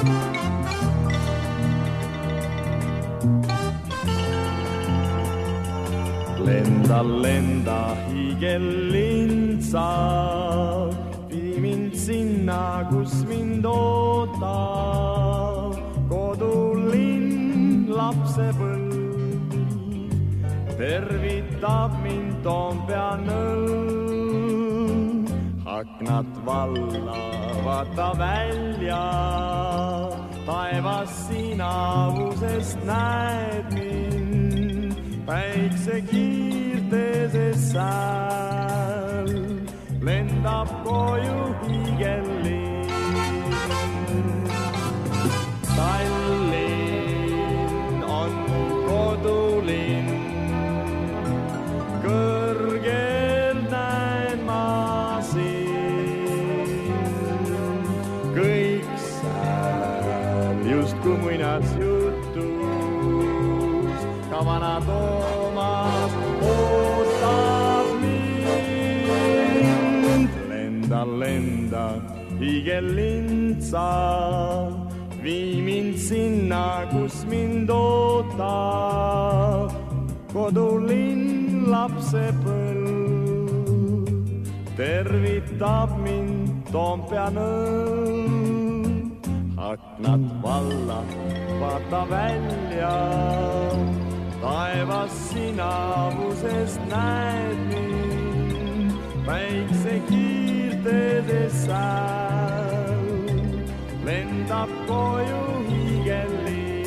Lenda, lenda, hiigellintsa, vii mind sinna, kus mind ootab. Kodulinn, lapsepõlv, tervitab mind Toompea nõlv. Aknad valla, vaata välja, taevas sinavusest näed mind. Päikse kiirteses sääl lendab koju hiigellinn. Tallinn on mu kodulinn, kõrgel näen ma siin. Kõik sääl just kui muinasjutus, ka vana Toomas ootab mind. Lenda, lenda, hiigellintsa, vii mind sinna, kus mind ootab. Kodulinn, lapsepõlv, tervitab mind Toompea nõlv. Aknad valla, vaata välja, taevas sinavusest näed mind. Päikse kiirtedes sääl lendab koju hiigellinn.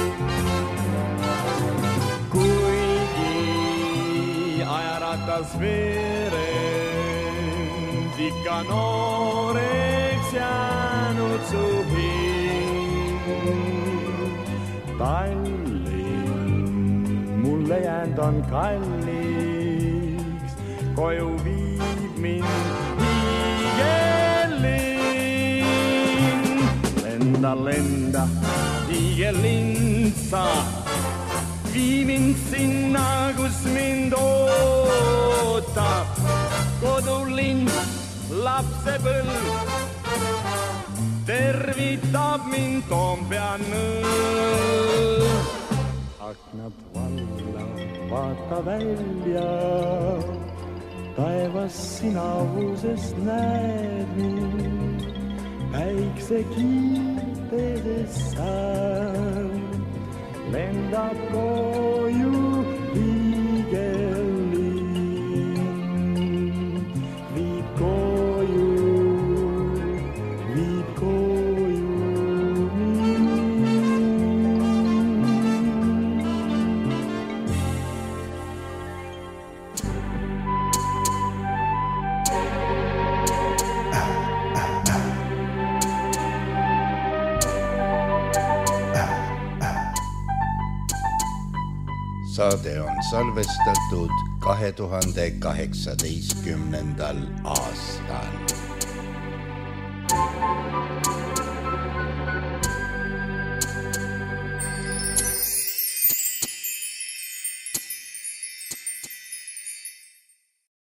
Kuigi ajaratas veerend, ikka nooreks jäänud su hing. Tallinn mulle jäänd on kalliks, koju viib mind hiigellinn. Lenda, lenda, hiigellintsa, vii mind sinna, kus mind ootab. Kodulinn, lapsepõlv, tervitab mind Toompea nõlv. Aknad valla, vaata välja, taevas sinavusest näed mind. Päikse kiirtedes sääl lendab koju hiigellinn. Viib koju, viib koju mind. Saade on salvestatud kahe tuhande kaheksateistkümnendal aastal.